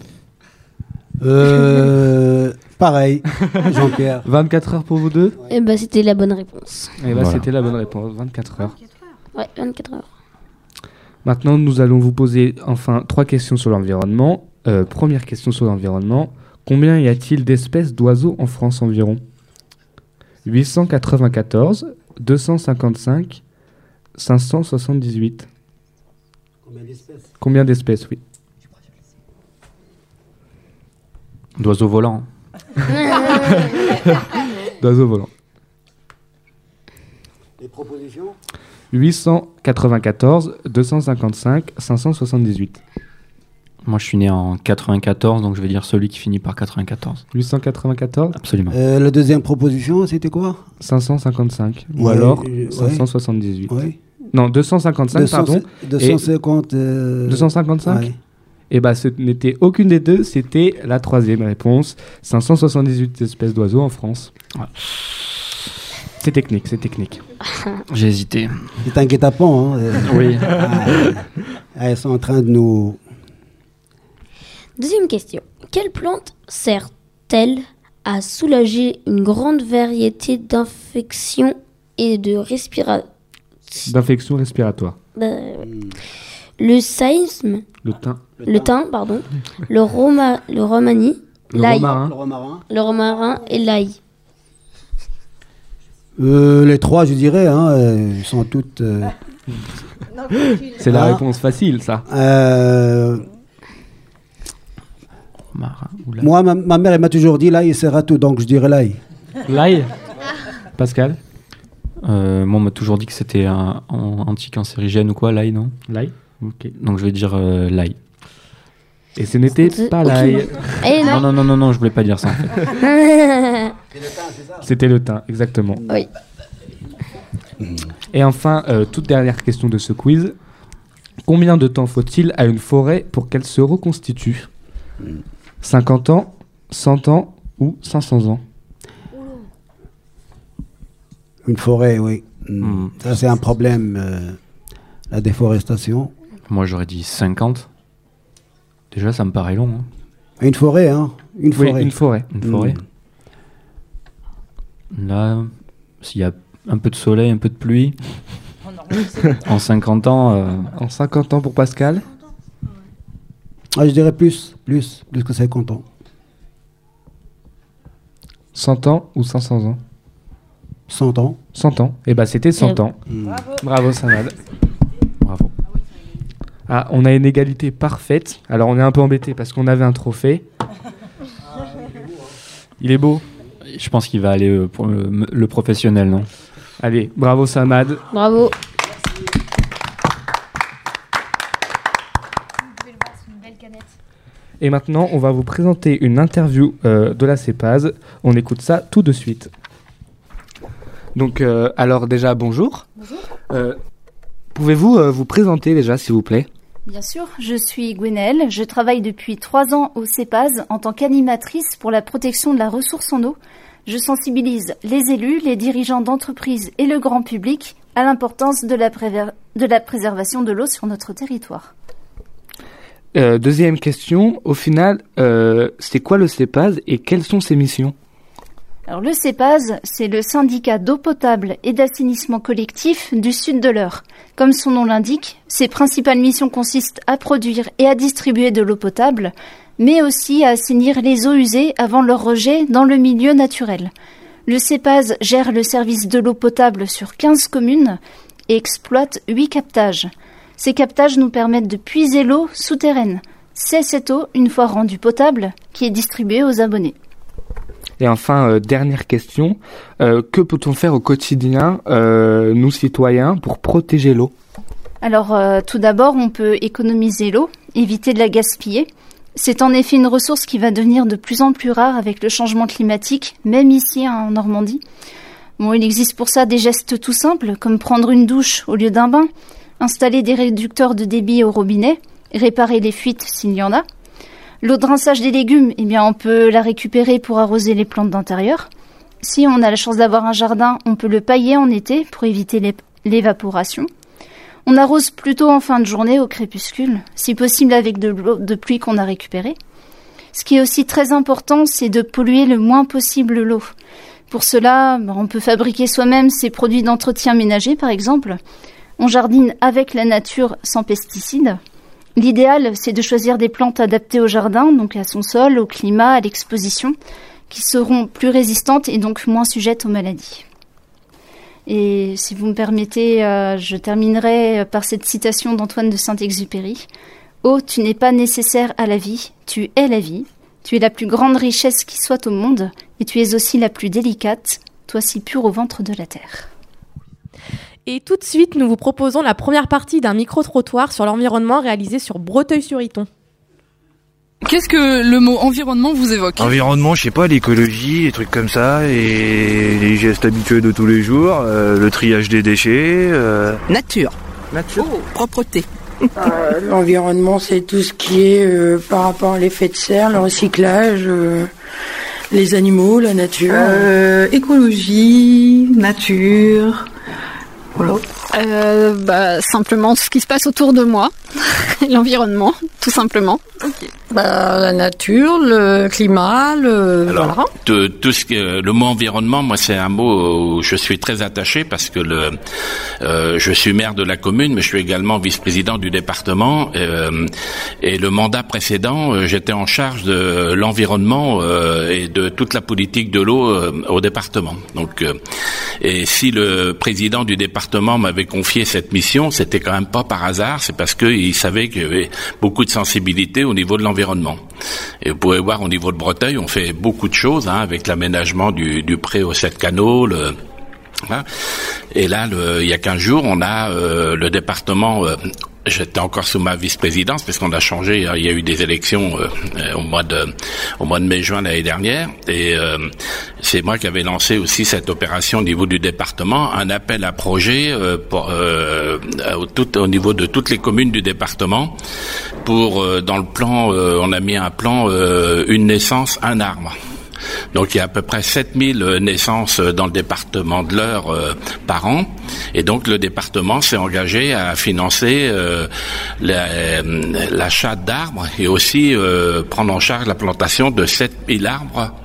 Speaker 9: Euh, pareil, Jean-Pierre.
Speaker 2: vingt-quatre heures pour vous deux ?
Speaker 10: Eh ben, c'était la bonne réponse.
Speaker 2: Eh ben, voilà. C'était la bonne réponse, vingt-quatre heures.
Speaker 10: Ouais, vingt-quatre heures.
Speaker 2: Maintenant, nous allons vous poser enfin trois questions sur l'environnement. Euh, première question sur l'environnement. Combien y a-t-il d'espèces d'oiseaux en France environ ? huit cent quatre-vingt-quatorze, deux cent cinquante-cinq, cinq cent soixante-dix-huit.
Speaker 9: Combien d'espèces ?
Speaker 2: Combien d'espèces, oui.
Speaker 15: D'oiseaux volants.
Speaker 2: D'oiseaux volants.
Speaker 9: Les propositions ?
Speaker 2: huit cent quatre-vingt-quatorze, deux cent cinquante-cinq, cinq cent soixante-dix-huit.
Speaker 15: Moi, je suis né en quatre-vingt-quatorze, donc je vais dire celui qui finit par quatre-vingt-quatorze.
Speaker 2: huit cent quatre-vingt-quatorze ?
Speaker 15: Absolument.
Speaker 9: Euh, la deuxième proposition, c'était quoi ?
Speaker 2: cinq cent cinquante-cinq. Ou
Speaker 9: ouais,
Speaker 2: alors
Speaker 9: euh,
Speaker 2: cinq cent soixante-dix-huit.
Speaker 9: Ouais.
Speaker 2: Non, deux cent cinquante-cinq,
Speaker 9: deux cents,
Speaker 2: pardon.
Speaker 9: deux cent cinquante. Euh...
Speaker 2: deux cent cinquante-cinq
Speaker 9: ouais.
Speaker 2: Et bah, ce n'était aucune des deux, c'était la troisième réponse. cinq cent soixante-dix-huit espèces d'oiseaux en France. Ouais. C'est technique, c'est technique.
Speaker 15: J'ai hésité.
Speaker 9: C'est un guet-apens, hein.
Speaker 15: Oui.
Speaker 9: Ah, elles sont en train de nous...
Speaker 10: Deuxième question. Quelle plante sert servent-elles à soulager une grande variété d'infections et de respirations.
Speaker 2: D'infections respiratoires.
Speaker 10: Euh, le saïsme.
Speaker 2: Le thym.
Speaker 10: Le thym, pardon. le, roma, le romani.
Speaker 2: Le
Speaker 10: l'ail.
Speaker 2: romarin.
Speaker 9: Le romarin.
Speaker 10: Le romarin et l'ail.
Speaker 9: Euh, les trois, je dirais, hein, euh, sont toutes. Euh...
Speaker 2: C'est la
Speaker 9: Ah.
Speaker 2: réponse facile, ça.
Speaker 9: Euh,
Speaker 15: Romarin ou l'ail.
Speaker 9: Moi, ma, ma mère, elle m'a toujours dit l'ail, c'est râteau, donc je dirais l'ail.
Speaker 2: L'ail. Pascal.
Speaker 15: Euh, moi, on m'a toujours dit que c'était un, un anticancérigène ou quoi, l'ail, non?
Speaker 2: L'ail. Ok.
Speaker 15: Donc je vais dire euh, l'ail.
Speaker 2: Et ce n'était
Speaker 10: C'est-
Speaker 2: pas
Speaker 10: ok.
Speaker 2: l'ail.
Speaker 10: Eh non.
Speaker 15: Non, non, non, non, je voulais pas dire ça en fait.
Speaker 2: C'était le thym, exactement.
Speaker 10: Oui.
Speaker 2: Et enfin, euh, toute dernière question de ce quiz. Combien de temps faut-il à une forêt pour qu'elle se reconstitue? cinquante ans, cent ans ou cinq cents ans?
Speaker 9: Une forêt, oui.
Speaker 15: Hmm.
Speaker 9: Ça, c'est un problème, euh, la déforestation.
Speaker 15: Moi, j'aurais dit cinquante. Déjà, ça me paraît long. hein.
Speaker 9: Une forêt, hein. Une
Speaker 2: Oui,
Speaker 9: forêt.
Speaker 2: une forêt.
Speaker 15: Une forêt. Là, s'il y a un peu de soleil, un peu de pluie, en cinquante ans, euh,
Speaker 2: En cinquante ans pour Pascal.
Speaker 9: Ah, je dirais plus, plus, plus que cinquante ans.
Speaker 2: cent ans ou cinq cents ans?
Speaker 9: cent ans.
Speaker 2: cent ans. Et bah c'était cent
Speaker 10: Eh
Speaker 2: ans.
Speaker 9: Bravo.
Speaker 2: Bravo Samad.
Speaker 15: bravo.
Speaker 2: Ah, on a une égalité parfaite. Alors on est un peu embêté parce qu'on avait un trophée. Il est beau.
Speaker 15: Je pense qu'il va aller euh, pour le, le professionnel, non?
Speaker 2: Allez, bravo Samad.
Speaker 10: Bravo.
Speaker 2: Et maintenant, on va vous présenter une interview euh, de la CEPAZ. On écoute ça tout de suite. Donc, euh, alors déjà, bonjour.
Speaker 17: Bonjour.
Speaker 2: Euh, Pouvez-vous euh, vous présenter déjà, s'il vous plaît?
Speaker 17: Bien sûr, je suis Gwenaëlle. Je travaille depuis trois ans au CEPAZ en tant qu'animatrice pour la protection de la ressource en eau. Je sensibilise les élus, les dirigeants d'entreprises et le grand public à l'importance de la, préver- de la préservation de l'eau sur notre territoire.
Speaker 2: Euh, deuxième question, au final, euh, c'est quoi le CEPAZ et quelles sont ses missions?
Speaker 17: Alors le CEPAZ, c'est le syndicat d'eau potable et d'assainissement collectif du sud de l'Eure. Comme son nom l'indique, ses principales missions consistent à produire et à distribuer de l'eau potable, mais aussi à assainir les eaux usées avant leur rejet dans le milieu naturel. Le CEPAZ gère le service de l'eau potable sur quinze communes et exploite huit captages. Ces captages nous permettent de puiser l'eau souterraine. C'est cette eau, une fois rendue potable, qui est distribuée aux abonnés.
Speaker 2: Et enfin, euh, dernière question, euh, que peut-on faire au quotidien, euh, nous citoyens, pour protéger l'eau?
Speaker 17: Alors, euh, tout d'abord, on peut économiser l'eau, éviter de la gaspiller. C'est en effet une ressource qui va devenir de plus en plus rare avec le changement climatique, même ici hein, en Normandie. Bon, il existe pour ça des gestes tout simples, comme prendre une douche au lieu d'un bain, installer des réducteurs de débit au robinet, réparer les fuites s'il y en a. L'eau de rinçage des légumes, eh bien, on peut la récupérer pour arroser les plantes d'intérieur. Si on a la chance d'avoir un jardin, on peut le pailler en été pour éviter l'ép- l'évaporation. On arrose plutôt en fin de journée au crépuscule, si possible avec de l'eau de pluie qu'on a récupérée. Ce qui est aussi très important, c'est de polluer le moins possible l'eau. Pour cela, on peut fabriquer soi-même ses produits d'entretien ménager, par exemple. On jardine avec la nature sans pesticides. L'idéal, c'est de choisir des plantes adaptées au jardin, donc à son sol, au climat, à l'exposition, qui seront plus résistantes et donc moins sujettes aux maladies. Et si vous me permettez, euh, je terminerai par cette citation d'Antoine de Saint-Exupéry. « Oh, tu n'es pas nécessaire à la vie, tu es la vie. Tu es la plus grande richesse qui soit au monde, et tu es aussi la plus délicate, toi si pure au ventre de la terre. »
Speaker 18: Et tout de suite, nous vous proposons la première partie d'un micro-trottoir sur l'environnement réalisé sur Breteuil-sur-Iton.
Speaker 19: Qu'est-ce que le mot environnement vous évoque?
Speaker 20: Environnement, je sais pas, l'écologie, les trucs comme ça, et les gestes habituels de tous les jours, euh, le triage des déchets. Euh...
Speaker 21: Nature.
Speaker 20: Nature.
Speaker 21: Oh, propreté.
Speaker 22: Euh, L'environnement, c'est tout ce qui est euh, par rapport à l'effet de serre, le recyclage, euh, les animaux, la nature.
Speaker 21: Euh, écologie, nature. Voilà.
Speaker 1: euh, bah, Simplement ce qui se passe autour de moi, l'environnement, tout simplement.
Speaker 22: Okay. Bah, la nature, le climat, le
Speaker 21: Alors,
Speaker 22: voilà.
Speaker 21: tout, tout ce que, le mot environnement, moi c'est un mot où je suis très attaché parce que le, euh, je suis maire de la commune, mais je suis également vice-président du département. Euh, et le mandat précédent, euh, j'étais en charge de l'environnement euh, et de toute la politique de l'eau euh, au département. Donc, euh, et si le président du département m'avait confié cette mission, c'était quand même pas par hasard, c'est parce qu'il savait qu'il y avait beaucoup de sensibilité au niveau de l'environnement. Et vous pouvez voir au niveau de Breteuil, on fait beaucoup de choses hein, avec l'aménagement du, du pré aux sept canaux. Le, hein. Et là, le, il y a quinze jours, on a euh, le département. Euh, J'étais encore sous ma vice-présidence parce qu'on a changé. Hein, il y a eu des élections euh, au mois de au mois de mai-juin l'année dernière, et euh, c'est moi qui avais lancé aussi cette opération au niveau du département, un appel à projet euh, pour, euh, au, tout, au niveau de toutes les communes du département. Pour euh, dans le plan, euh, on a mis un plan euh, une naissance, un arbre. Donc il y a à peu près sept mille naissances dans le département de l'Eure euh, par an, et donc le département s'est engagé à financer euh, la, l'achat d'arbres et aussi euh, prendre en charge la plantation de sept mille arbres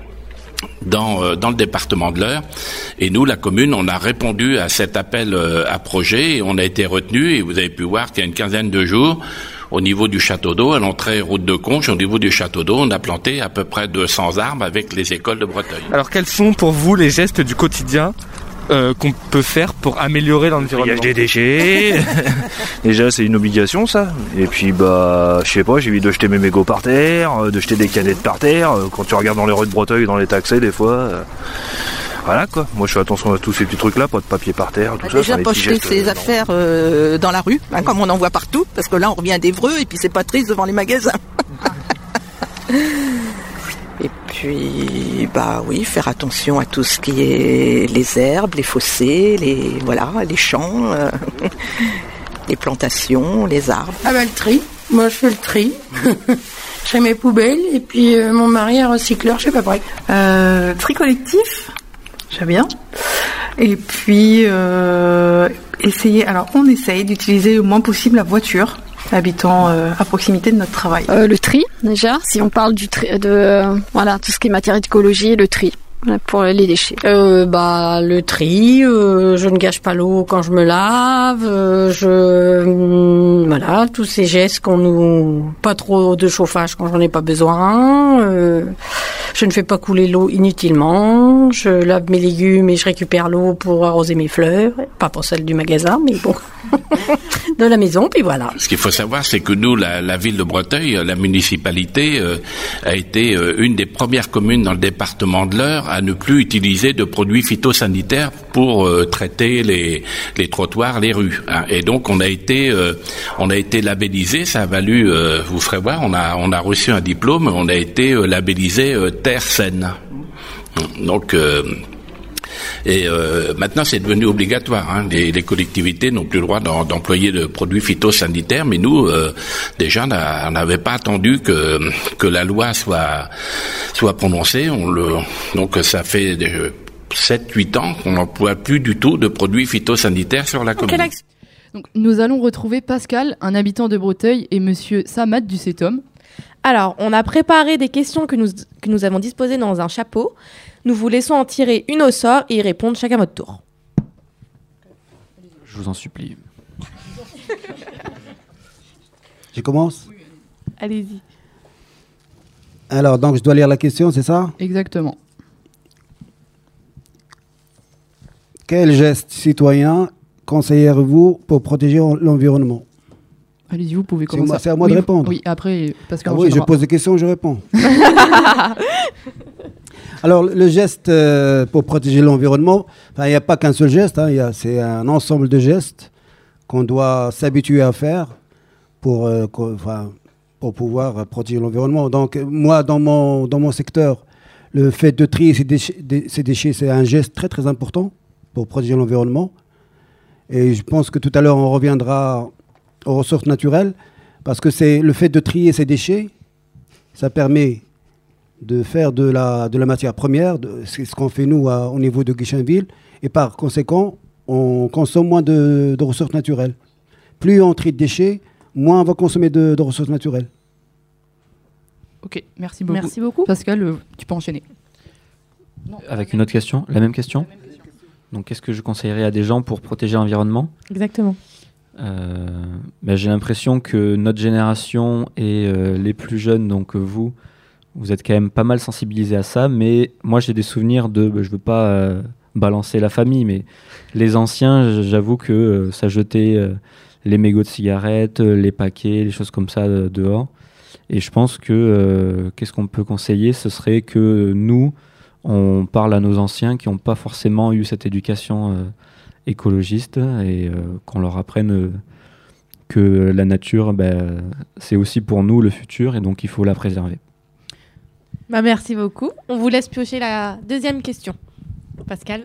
Speaker 21: dans euh, dans le département de l'Eure. Et nous, la commune, on a répondu à cet appel euh, à projet et on a été retenu, et vous avez pu voir qu'il y a une quinzaine de jours, au niveau du château d'eau, à l'entrée route de Conches, au niveau du château d'eau, on a planté à peu près deux cents arbres avec les écoles de Breteuil.
Speaker 2: Alors quels sont pour vous les gestes du quotidien euh, qu'on peut faire pour améliorer l'environnement?
Speaker 20: Il y a des déchets. Déjà, c'est une obligation, ça. Et puis, bah, je sais pas, j'évite de jeter mes mégots par terre, de jeter des canettes par terre. Quand tu regardes dans les rues de Breteuil, dans les taxés, des fois... Euh... Voilà quoi, moi je fais attention à tous ces petits trucs là, pas de papier par terre, tout
Speaker 23: bah
Speaker 20: ça.
Speaker 23: Déjà pas jeter ses euh, affaires euh, dans la rue, hein, comme on en voit partout, parce que là on revient d'Évreux et puis c'est pas triste devant les magasins. Et puis bah oui, faire attention à tout ce qui est les herbes, les fossés, les voilà, les champs, euh, les plantations, les arbres.
Speaker 22: Ah bah le tri, moi je fais le tri. Je fais mes poubelles et puis euh, mon mari est recycleur, je sais pas pareil.
Speaker 24: Euh, tri collectif. J'aime bien. Et puis, euh, essayer, alors on essaye d'utiliser le moins possible la voiture, habitant euh, à proximité de notre travail.
Speaker 1: Euh, le tri, déjà, si on parle du tri, de, euh, voilà, tout ce qui est matière d'écologie, le tri. Pour les déchets.
Speaker 22: Euh, bah le tri, euh, je ne gâche pas l'eau quand je me lave, euh, je euh, voilà tous ces gestes qu'on nous, pas trop de chauffage quand j'en ai pas besoin. Euh, je ne fais pas couler l'eau inutilement. Je lave mes légumes et je récupère l'eau pour arroser mes fleurs, pas pour celle du magasin, mais bon. De la maison, puis voilà.
Speaker 21: Ce qu'il faut savoir, c'est que nous, la, la ville de Breteuil, la municipalité, euh, a été euh, une des premières communes dans le département de l'Eure à ne plus utiliser de produits phytosanitaires pour euh, traiter les, les trottoirs, les rues. Hein. Et donc, on a été, euh, on a été labellisé. Ça a valu, euh, vous ferez voir, on a, on a reçu un diplôme. On a été euh, labellisé euh, Terre saine. Donc euh, Et euh, maintenant, c'est devenu obligatoire. Hein. Les, les collectivités n'ont plus le droit d'en, d'employer de produits phytosanitaires, mais nous, euh, déjà, on n'avait pas attendu que que la loi soit soit prononcée. On le, donc, ça fait sept huit ans qu'on n'emploie plus du tout de produits phytosanitaires sur la commune.
Speaker 19: Donc, nous allons retrouver Pascal, un habitant de Breteuil, et Monsieur Samad du CETOM.
Speaker 18: Alors, on a préparé des questions que nous, que nous avons disposées dans un chapeau. Nous vous laissons en tirer une au sort et y répondre chacun à votre tour.
Speaker 15: Je vous en supplie.
Speaker 9: Je commence ?
Speaker 18: Allez-y.
Speaker 9: Alors, donc, je dois lire la question, c'est ça ?
Speaker 19: Exactement.
Speaker 9: Quel geste citoyen conseilleriez-vous pour protéger l'environnement ?
Speaker 19: Allez-y, vous pouvez commencer.
Speaker 9: C'est, moi, c'est à moi
Speaker 19: oui,
Speaker 9: de répondre.
Speaker 19: Oui, après, parce que
Speaker 9: ah oui, je pose des questions, je réponds. Alors, le geste euh, pour protéger l'environnement, il n'y a pas qu'un seul geste, hein, y a, c'est un ensemble de gestes qu'on doit s'habituer à faire pour, euh, pour pouvoir protéger l'environnement. Donc, moi, dans mon, dans mon secteur, le fait de trier ces déchets, ces déchets, c'est un geste très, très important pour protéger l'environnement. Et je pense que tout à l'heure, on reviendra aux ressources naturelles, parce que c'est le fait de trier ces déchets, ça permet de faire de la, de la matière première, de, c'est ce qu'on fait nous à, au niveau de Guichainville, et par conséquent, on consomme moins de, de ressources naturelles. Plus on trie de déchets, moins on va consommer de, de ressources naturelles.
Speaker 19: Ok, merci beaucoup.
Speaker 18: Merci beaucoup.
Speaker 19: Pascal, euh, tu peux enchaîner.
Speaker 15: Avec une autre question, la même question. Donc, qu'est-ce que je conseillerais à des gens pour protéger l'environnement ?
Speaker 18: Exactement.
Speaker 15: Euh, ben, j'ai l'impression que notre génération et euh, les plus jeunes, donc euh, vous, vous êtes quand même pas mal sensibilisés à ça, mais moi j'ai des souvenirs de, ben, je veux pas euh, balancer la famille, mais les anciens, j'avoue que euh, ça jetait euh, les mégots de cigarettes, euh, les paquets, les choses comme ça euh, dehors. Et je pense que euh, qu'est-ce qu'on peut conseiller, ce serait que nous, on parle à nos anciens qui n'ont pas forcément eu cette éducation euh, écologiste et euh, qu'on leur apprenne euh, que la nature, ben, c'est aussi pour nous le futur et donc il faut la préserver.
Speaker 18: Bah, merci beaucoup. On vous laisse piocher la deuxième question. Pascal.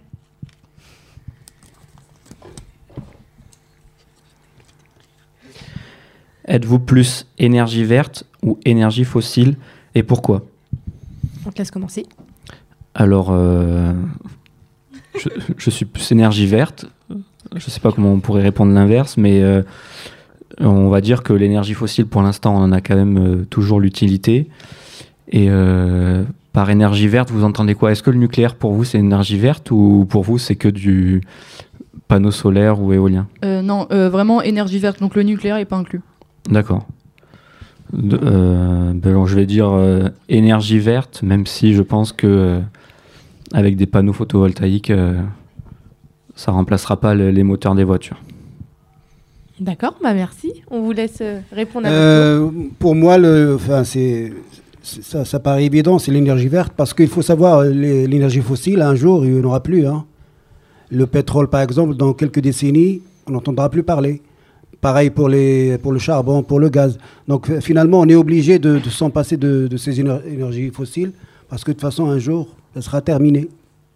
Speaker 15: Êtes-vous plus énergie verte ou énergie fossile et pourquoi ?
Speaker 18: On te laisse commencer.
Speaker 15: Alors, euh, je, je suis plus énergie verte. Je ne sais pas comment on pourrait répondre l'inverse, mais euh, on va dire que l'énergie fossile, pour l'instant, on en a quand même euh, toujours l'utilité. Et euh, par énergie verte, vous entendez quoi ? Est-ce que le nucléaire, pour vous, c'est énergie verte ou pour vous, c'est que du panneau solaire ou éolien ?
Speaker 19: euh, Non, euh, vraiment énergie verte, donc le nucléaire n'est pas inclus.
Speaker 15: D'accord. De, euh, ben alors je vais dire euh, énergie verte, même si je pense que euh, avec des panneaux photovoltaïques, euh, ça remplacera pas le, les moteurs des voitures.
Speaker 18: D'accord, bah merci. On vous laisse euh, répondre à
Speaker 9: Euh,
Speaker 18: votre tour.
Speaker 9: pour moi, le, enfin, c'est, c'est- ça, ça paraît évident, c'est l'énergie verte, parce qu'il faut savoir, les- l'énergie fossile, un jour, il n'y en aura plus. Hein. Le pétrole, par exemple, dans quelques décennies, on n'entendra plus parler. Pareil pour, les, pour le charbon, pour le gaz. Donc euh, finalement, on est obligé de, de s'en passer de, de ces éner- énergies fossiles, parce que de toute façon, un jour, ça sera terminé.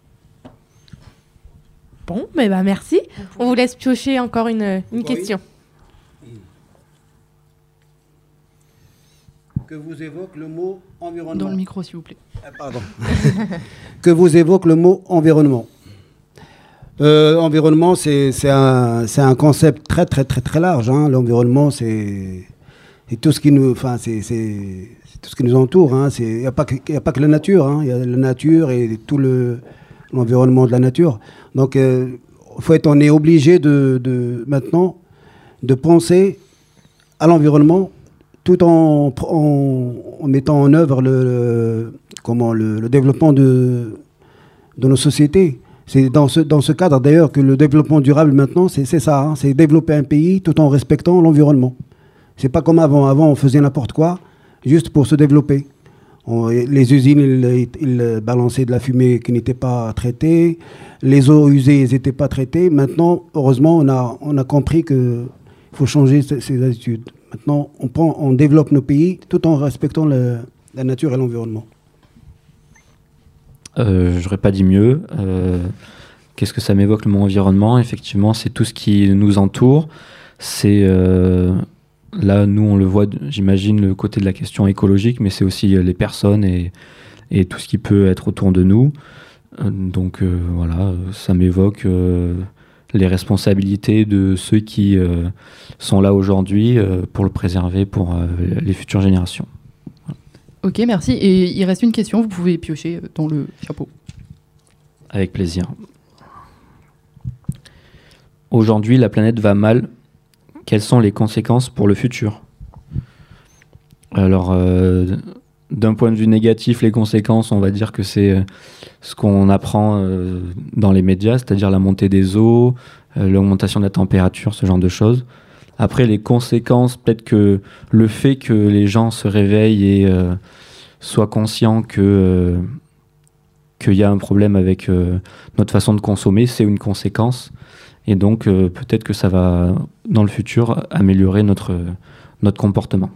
Speaker 18: Bon, mais bah merci. On vous laisse piocher encore une, une question.
Speaker 9: Que vous évoque le mot environnement.
Speaker 19: Dans le micro, s'il vous plaît.
Speaker 9: Ah, pardon. Que vous évoque le mot environnement. Euh, environnement, c'est, c'est, un, c'est un concept très, très, très, très large. Hein. L'environnement, c'est, c'est tout ce qui nous, enfin, c'est, c'est, c'est tout ce qui nous entoure. Hein. Il n'y a pas que, y a pas que la nature. Hein. Il y a la nature et tout le, l'environnement de la nature. Donc, euh, en fait, on est obligé de, de, maintenant de penser à l'environnement tout en, en, en mettant en œuvre le, le, comment, le, le développement de, de nos sociétés. C'est dans ce, dans ce cadre d'ailleurs que le développement durable maintenant, c'est, c'est ça, hein, c'est développer un pays tout en respectant l'environnement. C'est pas comme avant. Avant, on faisait n'importe quoi juste pour se développer. On, les usines, ils, ils balançaient de la fumée qui n'était pas traitée. Les eaux usées, elles n'étaient pas traitées. Maintenant, heureusement, on a, on a compris qu'il faut changer ces, ces attitudes. Maintenant, on, prend, on développe nos pays tout en respectant le, la nature et l'environnement.
Speaker 15: Euh, j'aurais pas dit mieux. Euh, qu'est-ce que ça m'évoque le mot environnement ? Effectivement, c'est tout ce qui nous entoure. C'est euh, là, nous, on le voit, j'imagine, le côté de la question écologique, mais c'est aussi les personnes et, et tout ce qui peut être autour de nous. Euh, donc euh, voilà, ça m'évoque euh, les responsabilités de ceux qui euh, sont là aujourd'hui euh, pour le préserver pour euh, les futures générations.
Speaker 19: Ok, merci. Et il reste une question, vous pouvez piocher dans le chapeau.
Speaker 15: Avec plaisir. Aujourd'hui, la planète va mal. Quelles sont les conséquences pour le futur ? Alors, euh, d'un point de vue négatif, les conséquences, on va dire que c'est euh, ce qu'on apprend euh, dans les médias, c'est-à-dire la montée des eaux, euh, l'augmentation de la température, ce genre de choses. Après, les conséquences, peut-être que le fait que les gens se réveillent et euh, soient conscients que, euh, qu'il y a un problème avec euh, notre façon de consommer, c'est une conséquence. Et donc, euh, peut-être que ça va, dans le futur, améliorer notre, notre comportement.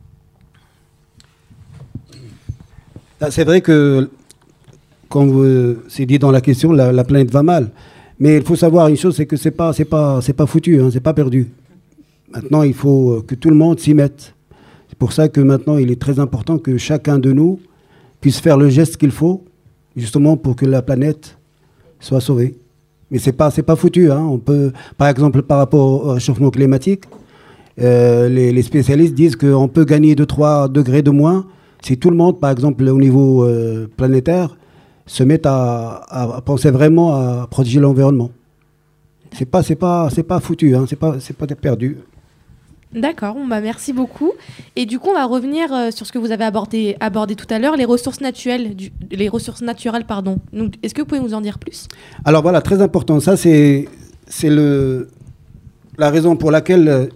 Speaker 9: C'est vrai que, comme euh, c'est dit dans la question, la, la planète va mal. Mais il faut savoir une chose, c'est que c'est pas, c'est pas, c'est pas foutu, hein, c'est pas perdu. Maintenant, il faut que tout le monde s'y mette. C'est pour ça que maintenant, il est très important que chacun de nous puisse faire le geste qu'il faut, justement pour que la planète soit sauvée. Mais c'est pas, c'est pas foutu. Hein. On peut, par exemple, par rapport au réchauffement climatique, euh, les, les spécialistes disent qu'on peut gagner deux à trois degrés de moins si tout le monde, par exemple, au niveau euh, planétaire, se met à, à, à penser vraiment à protéger l'environnement. C'est pas, c'est pas, c'est pas foutu. Hein. C'est pas, c'est pas perdu.
Speaker 18: D'accord, bon bah merci beaucoup. Et du coup, on va revenir euh, sur ce que vous avez abordé, abordé tout à l'heure, les ressources naturelles, du, les ressources naturelles, pardon. Donc, est-ce que vous pouvez nous en dire plus ?
Speaker 9: Alors voilà, très important. Ça, c'est, c'est le, la raison pour laquelle euh,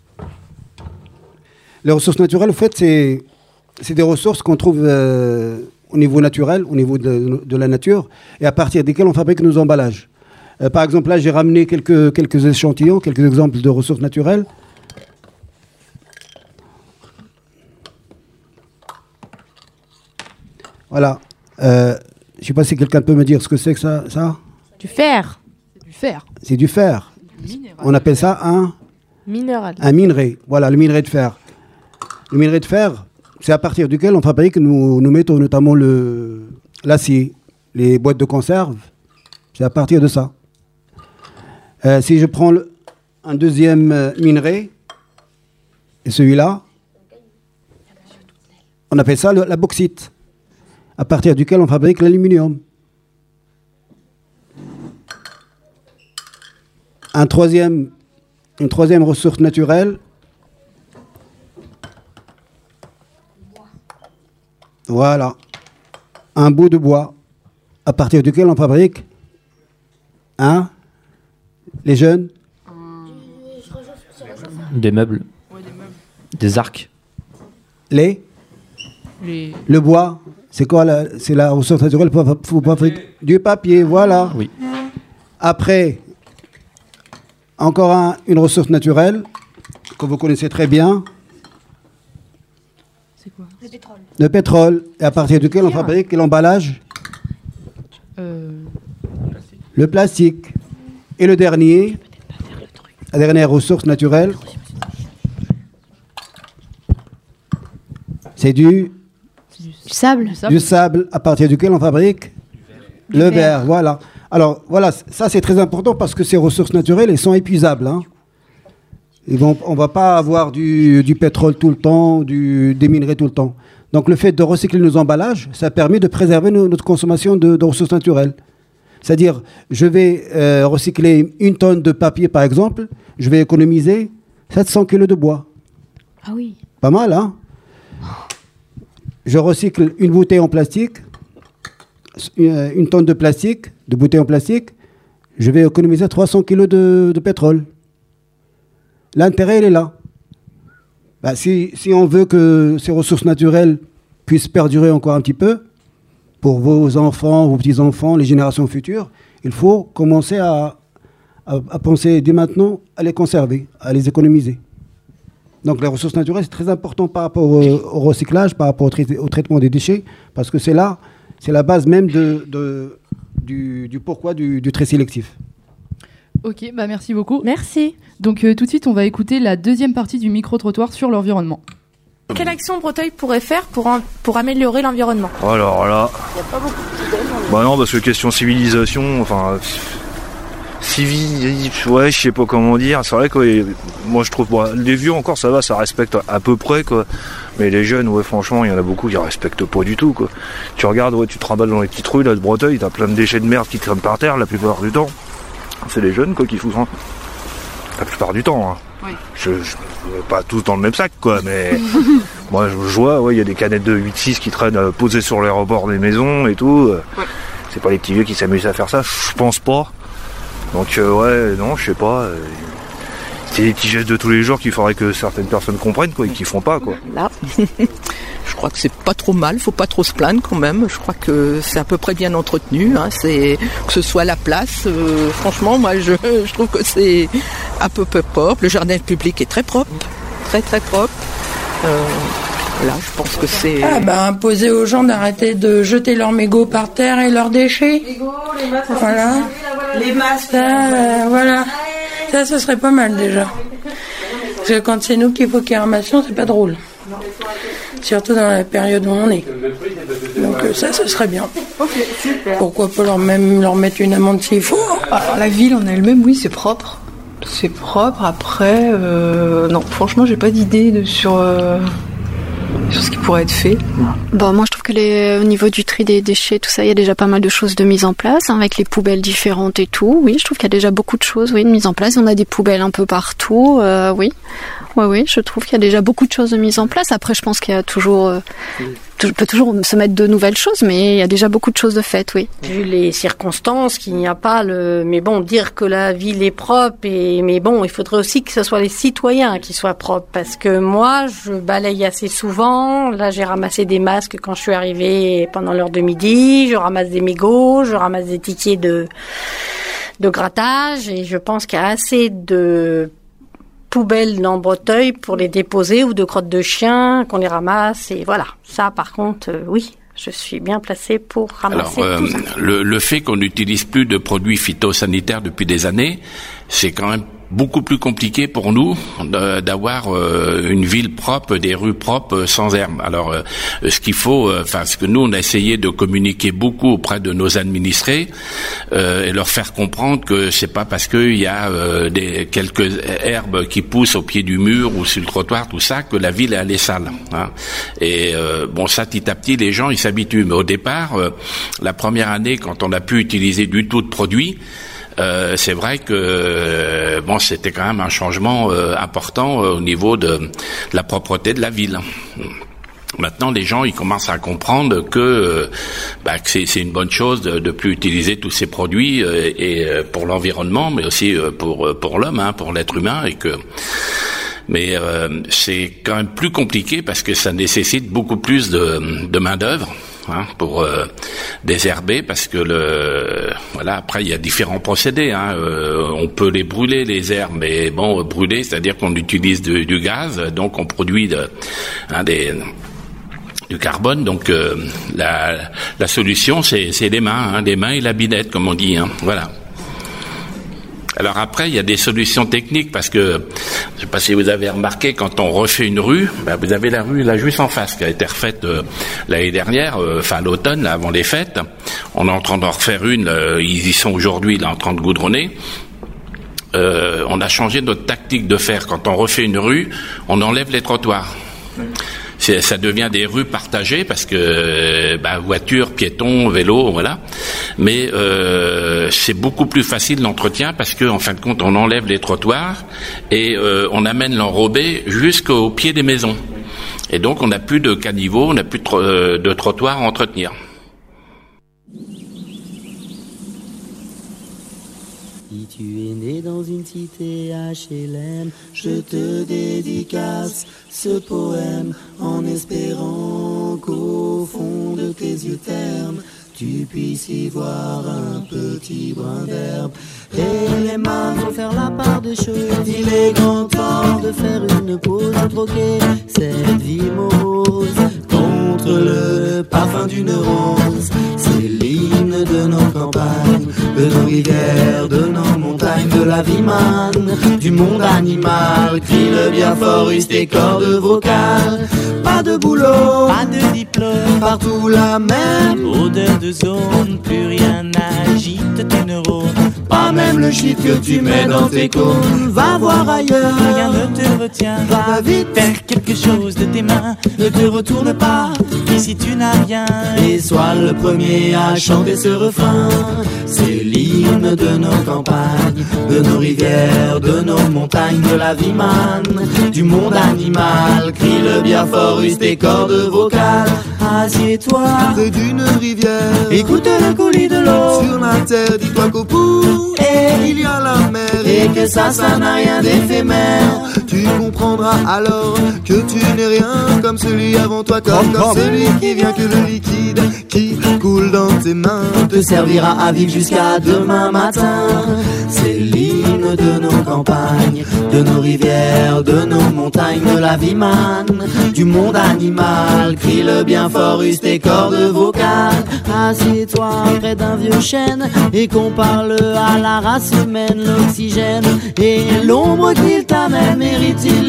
Speaker 9: les ressources naturelles, en fait, c'est, c'est des ressources qu'on trouve euh, au niveau naturel, au niveau de, de la nature, et à partir desquelles on fabrique nos emballages. Euh, par exemple, là, j'ai ramené quelques, quelques échantillons, quelques exemples de ressources naturelles. Voilà. Euh, je ne sais pas si quelqu'un peut me dire ce que c'est que ça. ça
Speaker 18: Du fer.
Speaker 19: C'est du fer.
Speaker 9: C'est du fer. On appelle ça un
Speaker 18: minéral.
Speaker 9: Un minerai. Voilà, le minerai de fer. Le minerai de fer, c'est à partir duquel on fabrique, nous, nous mettons notamment le, l'acier, les boîtes de conserve. C'est à partir de ça. Euh, si je prends le, un deuxième euh, minerai, et celui-là, on appelle ça le, la bauxite, à partir duquel on fabrique l'aluminium. Un troisième, une troisième ressource naturelle, voilà, un bout de bois, à partir duquel on fabrique, hein, les jeunes,
Speaker 15: des meubles, des arcs,
Speaker 9: les,
Speaker 19: les...
Speaker 9: le bois. C'est quoi la, c'est la ressource naturelle pour, pour, pour fabriquer du papier, voilà.
Speaker 15: Oui.
Speaker 9: Après, encore un, une ressource naturelle que vous connaissez très bien.
Speaker 19: C'est quoi ?
Speaker 16: Le pétrole.
Speaker 9: Le pétrole, et à partir duquel on fabrique l'emballage.
Speaker 19: Euh...
Speaker 9: Le plastique. Et le dernier, la dernière ressource naturelle, c'est du...
Speaker 17: Du sable.
Speaker 9: Du sable, à partir duquel on fabrique
Speaker 17: du
Speaker 9: le
Speaker 17: verre.
Speaker 9: verre. Voilà. Alors, voilà, ça c'est très important parce que ces ressources naturelles, elles sont épuisables. Hein. Ils vont, on ne va pas avoir du, du pétrole tout le temps, du, des minerais tout le temps. Donc, le fait de recycler nos emballages, ça permet de préserver nos, notre consommation de, de ressources naturelles. C'est-à-dire, je vais euh, recycler une tonne de papier, par exemple, je vais économiser sept cents kilos de bois.
Speaker 17: Ah oui.
Speaker 9: Pas mal, hein? Je recycle une bouteille en plastique, une tonne de plastique, de bouteilles en plastique, je vais économiser trois cents kilos de, de pétrole. L'intérêt, il est là. Bah, si, si on veut que ces ressources naturelles puissent perdurer encore un petit peu, pour vos enfants, vos petits-enfants, les générations futures, il faut commencer à, à, à penser dès maintenant à les conserver, à les économiser. Donc les ressources naturelles, c'est très important par rapport au, au recyclage, par rapport au, trai- au traitement des déchets, parce que c'est là, c'est la base même de, de, du, du pourquoi du, du trait sélectif.
Speaker 19: Ok, bah merci beaucoup.
Speaker 18: Merci.
Speaker 19: Donc euh, tout de suite, on va écouter la deuxième partie du micro-trottoir sur l'environnement.
Speaker 18: Quelle action Breteuil pourrait faire pour, un, pour améliorer l'environnement ?
Speaker 20: Alors là... Bah non, parce que question civilisation, enfin... Civil, ouais, je sais pas comment dire. C'est vrai que moi je trouve, bon, les vieux encore ça va, ça respecte à peu près quoi. Mais les jeunes, ouais, franchement, il y en a beaucoup qui respectent pas du tout quoi. Tu regardes, ouais, tu te remballes dans les petites rues là de Breteuil, t'as plein de déchets de merde qui traînent par terre la plupart du temps. C'est les jeunes quoi qui foutent. Hein. La plupart du temps. Hein. Oui. Je, je, pas tous dans le même sac quoi, mais moi je vois, ouais, il y a des canettes de huit six qui traînent euh, posées sur les rebords des maisons et tout. Ouais. C'est pas les petits vieux qui s'amusent à faire ça, je pense pas. Donc euh, ouais, non, je sais pas. Euh, c'est des petits gestes de tous les jours qu'il faudrait que certaines personnes comprennent quoi, et qu'ils font pas quoi.
Speaker 23: Là, je crois que c'est pas trop mal, faut pas trop se plaindre quand même. Je crois que c'est à peu près bien entretenu. Hein. C'est que ce soit la place. Euh, franchement, moi, je, je trouve que c'est à peu près propre. Le jardin public est très propre, très très propre. Euh, Là, je pense que c'est...
Speaker 3: Ah bah, imposer aux gens d'arrêter de jeter leurs mégots par terre et leurs déchets.
Speaker 16: Les masques,
Speaker 3: voilà.
Speaker 16: Les masques.
Speaker 3: Ça, euh, voilà. Ça, ce serait pas mal déjà. Parce que quand c'est nous qu'il faut qu'ils ramassions, c'est pas drôle. Surtout dans la période où on est. Donc
Speaker 24: Donc euh, ça, ce serait bien.
Speaker 23: Ok, super.
Speaker 24: Pourquoi pas leur, même leur mettre une amende s'il faut.
Speaker 23: Alors la ville en elle-même, oui, c'est propre. C'est propre. Après, euh, non, franchement, j'ai pas d'idée de, sur, euh, sur ce qui pourrait être fait.
Speaker 1: Bah, moi, je trouve que les, au niveau du tri des déchets, tout ça, il y a déjà pas mal de choses de mise en place, hein, avec les poubelles différentes et tout. Oui, je trouve qu'il y a déjà beaucoup de choses, oui, de mise en place. On a des poubelles un peu partout, euh, oui. Oui, oui, je trouve qu'il y a déjà beaucoup de choses de mise en place. Après, je pense qu'il y a toujours, euh, on peut toujours se mettre de nouvelles choses, mais il y a déjà beaucoup de choses de faites, oui.
Speaker 22: Vu les circonstances, qu'il n'y a pas le, mais bon, dire que la ville est propre et, mais bon, il faudrait aussi que ce soit les citoyens qui soient propres, parce que moi, je balaye assez souvent. Là, j'ai ramassé des masques quand je suis arrivée pendant l'heure de midi. Je ramasse des mégots, je ramasse des tickets de, de grattage, et je pense qu'il y a assez de poubelles dans Breteuil pour les déposer, ou de crottes de chiens qu'on les ramasse, et voilà. Ça, par contre, euh, oui, je suis bien placée pour ramasser.
Speaker 21: Alors,
Speaker 22: tout
Speaker 21: euh,
Speaker 22: ça.
Speaker 21: le, le fait qu'on n'utilise plus de produits phytosanitaires depuis des années, c'est quand même beaucoup plus compliqué pour nous d'avoir euh, une ville propre, des rues propres, sans herbe. Alors, euh, ce qu'il faut, enfin, euh, ce que nous on a essayé de communiquer beaucoup auprès de nos administrés euh, et leur faire comprendre que c'est pas parce qu'il y a euh, des quelques herbes qui poussent au pied du mur ou sur le trottoir, tout ça, que la ville elle est sale. Hein. Et euh, bon, ça, petit à petit, les gens ils s'habituent. Mais au départ, euh, la première année, quand on a pu utiliser du tout de produits, Euh, c'est vrai que euh, bon, c'était quand même un changement euh, important euh, au niveau de, de la propreté de la ville. Maintenant, les gens ils commencent à comprendre que, euh, bah, que c'est, c'est une bonne chose de, de plus utiliser tous ces produits euh, et euh, pour l'environnement, mais aussi euh, pour pour l'homme, hein, pour l'être humain, et que. Mais euh, c'est quand même plus compliqué parce que ça nécessite beaucoup plus de, de main d'œuvre. Hein, pour euh, désherber, parce que le voilà, après il y a différents procédés, hein, euh, on peut les brûler les herbes, mais bon, brûler, c'est-à-dire qu'on utilise du, du gaz, donc on produit de, hein, des du carbone, donc euh, la la solution c'est c'est les mains, hein, les mains et la binette comme on dit, hein, voilà. Alors après, il y a des solutions techniques, parce que, je sais pas si vous avez remarqué, quand on refait une rue, ben vous avez la rue là juste en face, qui a été refaite euh, l'année dernière, euh, fin l'automne, là, avant les fêtes. On est en train d'en refaire une, euh, ils y sont aujourd'hui, là, en train de goudronner. Euh, on a changé notre tactique de faire. Quand on refait une rue, on enlève les trottoirs. C'est, ça devient des rues partagées parce que bah, voitures, piétons, vélos, voilà. Mais euh, c'est beaucoup plus facile l'entretien parce que en fin de compte, on enlève les trottoirs et euh, on amène l'enrobé jusqu'au pied des maisons. Et donc, on n'a plus de caniveau, on n'a plus de, tro- de trottoirs à entretenir.
Speaker 4: Si tu es né dans une cité H L M, je te dédicace ce poème en espérant qu'au fond de tes yeux ternes, tu puisses y voir un petit brin d'herbe. Et les mains vont faire la part des choses. Il est grand temps de faire une pause, de troquer cette vie morose contre le parfum d'une rose. C'est l'hymne de nos campagnes, de nos rivières, de nos montagnes, de la vie manne, du monde animal. Crie le bien fort, use tes cordes vocales. Pas de boulot, pas de diplôme, partout la même odeur de zone. Plus rien n'agite tes neurones, pas même le shit que tu mets dans tes cônes. Va voir ailleurs, rien ne te retient. Va vite faire quelque chose de tes mains. Ne te retourne pas, ici tu n'as rien. Et sois le premier à chanter ce refrain. C'est l'hymne de nos campagnes, de nos rivières, de nos montagnes, de la vie manne, du monde animal. Crie le bien fort, use tes cordes vocales. Assieds-toi près d'une rivière, écoute le coulis de l'eau. Sur la terre, dis-toi qu'au bout et il y a la mer, et que ça, ça n'a rien d'éphémère. Tu comprendras alors que tu n'es rien comme celui avant toi, comme, comme celui qui vient, que le liquide qui coule dans tes mains te servira à vivre jusqu'à demain matin. C'est l'hymne de nos campagnes, de nos rivières, de nos montagnes, de la vie manne, du monde animal. Crie le bien fort, use tes cordes vocales. Assieds-toi près d'un vieux chêne et qu'on parle à la race humaine. L'oxygène et l'ombre qu'il t'amène, mérite-t-il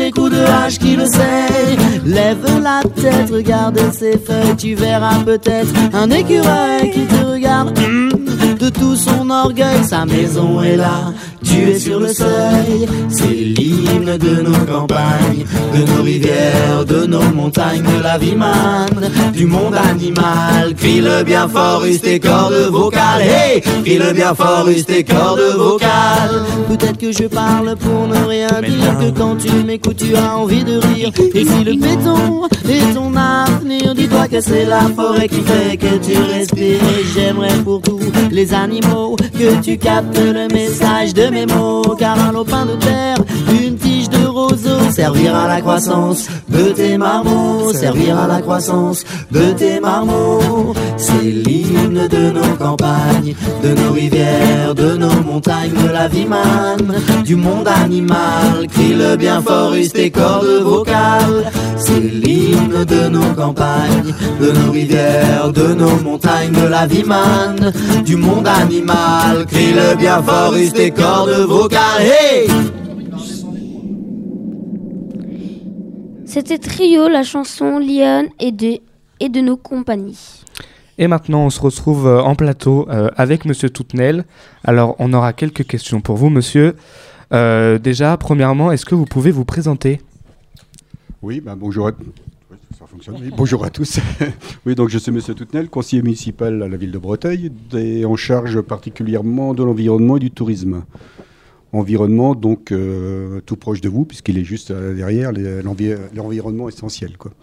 Speaker 4: les coups de hache qui le sait. Lève la tête, regarde ses feuilles, tu verras peut-être un écureuil qui te regarde. Mmh, de tout son orgueil, sa maison est là, tu es sur le seuil. C'est l'hymne de nos campagnes, de nos rivières, de nos montagnes, de la vie manne, du monde animal. Crie-le bien fort, use tes cordes vocales. Hey, crie-le bien fort, use tes cordes vocales. Peut-être que je parle pour ne rien dire, que quand tu m'écoutes tu as envie de rire. Et si le béton est ton avenir, dis-toi que c'est la forêt qui fait que tu respires. Et j'aimerais pour tous les animaux que tu captes le message de mes mots, car un lopin de terre, une tige de roseau servira à la croissance de tes marmots, servira à la croissance de tes marmots. C'est l'hymne de nos campagnes, de nos rivières, de nos montagnes, de la vie manne, du monde animal. Crie-le bien fort, use tes cordes vocales. C'est l'hymne de nos campagnes, de nos rivières, de nos montagnes, de la vie manne, du monde animal. Crie-le bien fort, use tes cordes vocales. Hey!
Speaker 10: C'était Trio, la chanson Liane et de, et de nos compagnies.
Speaker 2: Et maintenant, on se retrouve euh, en plateau euh, avec Monsieur Toutenel. Alors, on aura quelques questions pour vous, monsieur. Euh, déjà, premièrement, est-ce que vous pouvez vous présenter ?
Speaker 5: Oui, ben bonjour à... Oui, ça fonctionne. Oui, bonjour à tous. Oui, donc je suis Monsieur Toutenel, conseiller municipal à la ville de Breteuil, et en charge particulièrement de l'environnement et du tourisme. Environnement, donc euh, tout proche de vous, puisqu'il est juste euh, derrière les, l'envi- l'environnement essentiel, quoi.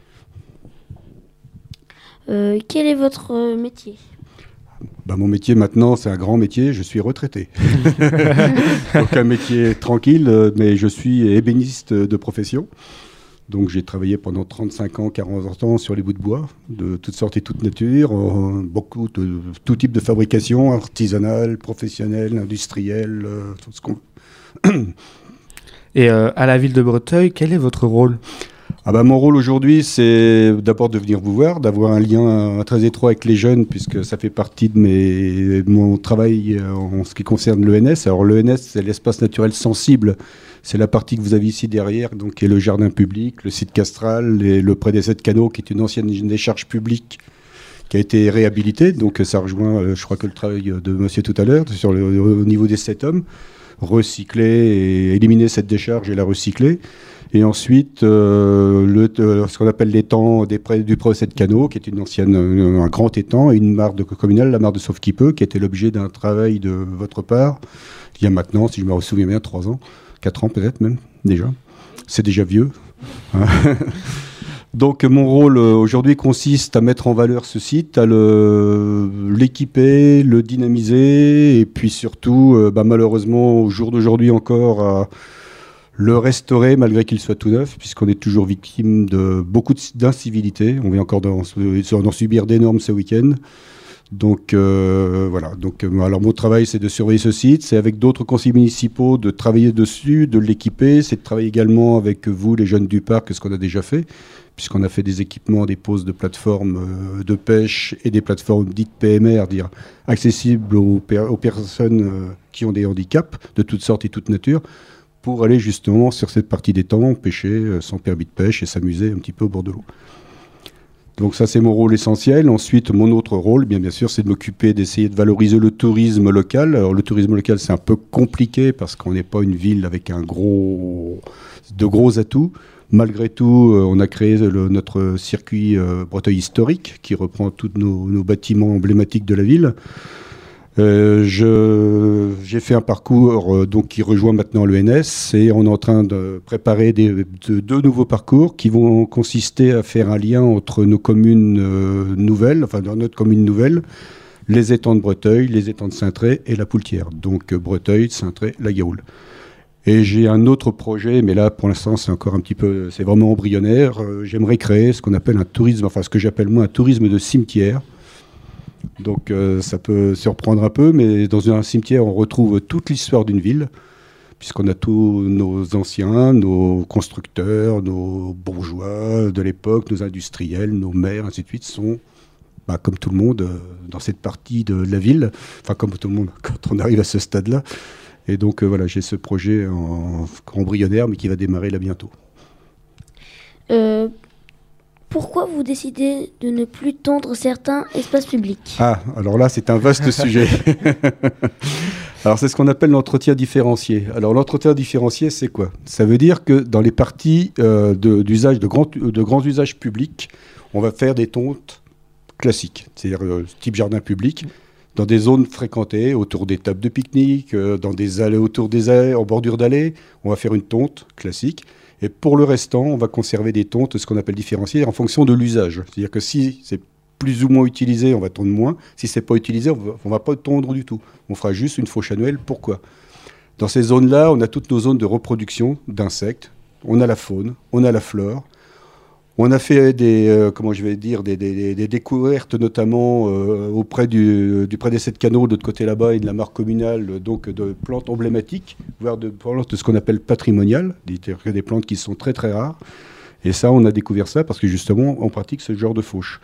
Speaker 10: Euh, quel est votre euh, métier ?
Speaker 5: Bah, mon métier maintenant, c'est un grand métier, je suis retraité. Donc un métier tranquille, euh, mais je suis ébéniste de profession. Donc j'ai travaillé pendant trente-cinq ans, quarante ans sur les bouts de bois, de toutes sortes et toutes natures, euh, beaucoup de tout type de fabrication, artisanale, professionnelle, industrielle, euh, tout ce qu'on veut.
Speaker 2: Et euh, à la ville de Breteuil, quel est votre rôle ?
Speaker 5: Ah bah, mon rôle aujourd'hui, c'est d'abord de venir vous voir, d'avoir un lien très étroit avec les jeunes, puisque ça fait partie de, mes, de mon travail en ce qui concerne l'E N S. Alors l'E N S, c'est l'espace naturel sensible. C'est la partie que vous avez ici derrière, donc, qui est le jardin public, le site castral, et le pré des sept canaux, qui est une ancienne décharge publique qui a été réhabilitée. Donc ça rejoint, euh, je crois que le travail de monsieur tout à l'heure, sur le, au niveau des sept hommes, recycler et éliminer cette décharge et la recycler. Et ensuite, euh, le, euh, ce qu'on appelle l'étang des pré, du pré des sept canaux, qui est une ancienne, un, un grand étang, et une mare de communale, la mare de Sauve-qui-peut, qui était l'objet d'un travail de votre part, il y a maintenant, si je me souviens bien, trois ans. quatre ans peut-être même, déjà. C'est déjà vieux. Donc mon rôle euh, aujourd'hui consiste à mettre en valeur ce site, à le, l'équiper, le dynamiser, et puis surtout, euh, bah, malheureusement, au jour d'aujourd'hui encore, à le restaurer malgré qu'il soit tout neuf, puisqu'on est toujours victime de beaucoup d'incivilités. On vient encore d'en, d'en subir d'énormes ce week-end. Donc euh, voilà, donc, euh, alors mon travail c'est de surveiller ce site, c'est avec d'autres conseillers municipaux de travailler dessus, de l'équiper, c'est de travailler également avec vous les jeunes du parc, ce qu'on a déjà fait, puisqu'on a fait des équipements, des poses de plateformes euh, de pêche et des plateformes dites P M R, dire accessibles aux, per- aux personnes euh, qui ont des handicaps de toutes sortes et toutes natures, pour aller justement sur cette partie des temps, pêcher euh, sans permis de pêche et s'amuser un petit peu au bord de l'eau. Donc ça, c'est mon rôle essentiel. Ensuite, mon autre rôle, bien, bien sûr, c'est de m'occuper d'essayer de valoriser le tourisme local. Alors le tourisme local, c'est un peu compliqué parce qu'on n'est pas une ville avec un gros, de gros atouts. Malgré tout, euh, on a créé le, notre circuit euh, Breteuil historique qui reprend tous nos, nos bâtiments emblématiques de la ville. Euh, je, j'ai fait un parcours euh, donc, qui rejoint maintenant l'E N S et on est en train de préparer des, de, deux nouveaux parcours qui vont consister à faire un lien entre nos communes euh, nouvelles, enfin dans notre commune nouvelle, les étangs de Breteuil, les étangs de Saintré et la Poultière. Donc euh, Breteuil, Saintré, la Gaoule. Et j'ai un autre projet, mais là pour l'instant c'est encore un petit peu, c'est vraiment embryonnaire. Euh, j'aimerais créer ce qu'on appelle un tourisme, enfin ce que j'appelle moi un tourisme de cimetière. Donc euh, ça peut surprendre un peu, mais dans un cimetière, on retrouve toute l'histoire d'une ville, puisqu'on a tous nos anciens, nos constructeurs, nos bourgeois de l'époque, nos industriels, nos maires, ainsi de suite, sont, bah, comme tout le monde, euh, dans cette partie de la ville, enfin comme tout le monde quand on arrive à ce stade-là. Et donc euh, voilà, j'ai ce projet en embryonnaire, mais qui va démarrer là bientôt.
Speaker 10: Euh, pourquoi vous décidez de ne plus tondre certains espaces publics?
Speaker 5: Ah, alors là, c'est un vaste sujet. Alors, c'est ce qu'on appelle l'entretien différencié. Alors, l'entretien différencié, c'est quoi? Ça veut dire que dans les parties euh, de, d'usage, de, grand, de grands usages publics, on va faire des tontes classiques, c'est-à-dire euh, type jardin public, dans des zones fréquentées, autour des tables de pique-nique, euh, dans des allées, autour des allées, en bordure d'allées, on va faire une tonte classique. Et pour le restant, on va conserver des tontes, ce qu'on appelle différenciées, en fonction de l'usage. C'est-à-dire que si c'est plus ou moins utilisé, on va tondre moins. Si ce n'est pas utilisé, on ne va pas tondre du tout. On fera juste une fauche annuelle. Pourquoi? Dans ces zones-là, on a toutes nos zones de reproduction d'insectes. On a la faune, on a la flore. On a fait des, euh, comment je vais dire, des, des, des découvertes, notamment euh, auprès du, du près des sept canaux, de l'autre côté là-bas, et de la mare communale, donc de plantes emblématiques, voire de plantes de ce qu'on appelle patrimoniales, des, des plantes qui sont très très rares. Et ça, on a découvert ça parce que justement, on pratique ce genre de fauche.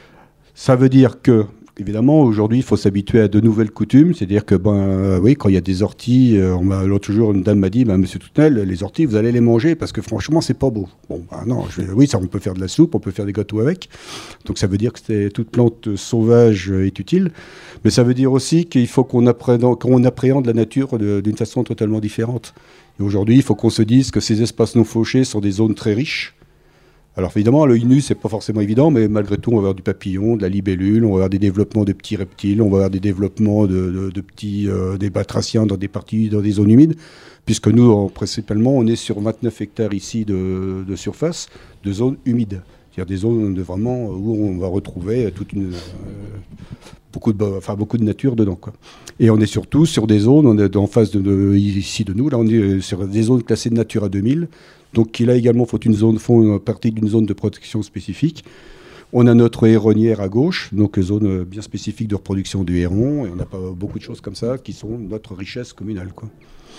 Speaker 5: Ça veut dire que, évidemment, aujourd'hui, il faut s'habituer à de nouvelles coutumes. C'est-à-dire que, ben, euh, oui, quand il y a des orties, euh, on m'a, l'autre jour, une dame m'a dit, ben, Monsieur Toutenel, les orties, vous allez les manger parce que franchement, c'est pas beau. Bon, ben non, je, oui, ça, on peut faire de la soupe, on peut faire des gâteaux avec. Donc, ça veut dire que c'est, toute plante sauvage est utile. Mais ça veut dire aussi qu'il faut qu'on appréhende, qu'on appréhende la nature de, d'une façon totalement différente. Et aujourd'hui, il faut qu'on se dise que ces espaces non fauchés sont des zones très riches. Alors évidemment, à l'œil nu, c'est pas forcément évident, mais malgré tout, on va avoir du papillon, de la libellule, on va avoir des développements de petits reptiles, on va avoir des développements de, de, de petits euh, des batraciens dans des parties, dans des zones humides, puisque nous, on, principalement, on est sur vingt-neuf hectares ici de, de surface, de zones humides. C'est-à-dire des zones de vraiment où on va retrouver toute une, euh, beaucoup, de, enfin, beaucoup de nature dedans, quoi. Et on est surtout sur des zones, on est en face de, de, ici de nous, là on est sur des zones classées de Natura deux mille, donc là également faut une zone, font partie d'une zone de protection spécifique. On a notre héronnière à gauche, donc zone bien spécifique de reproduction du héron, et on n'a pas beaucoup de choses comme ça qui sont notre richesse communale, quoi.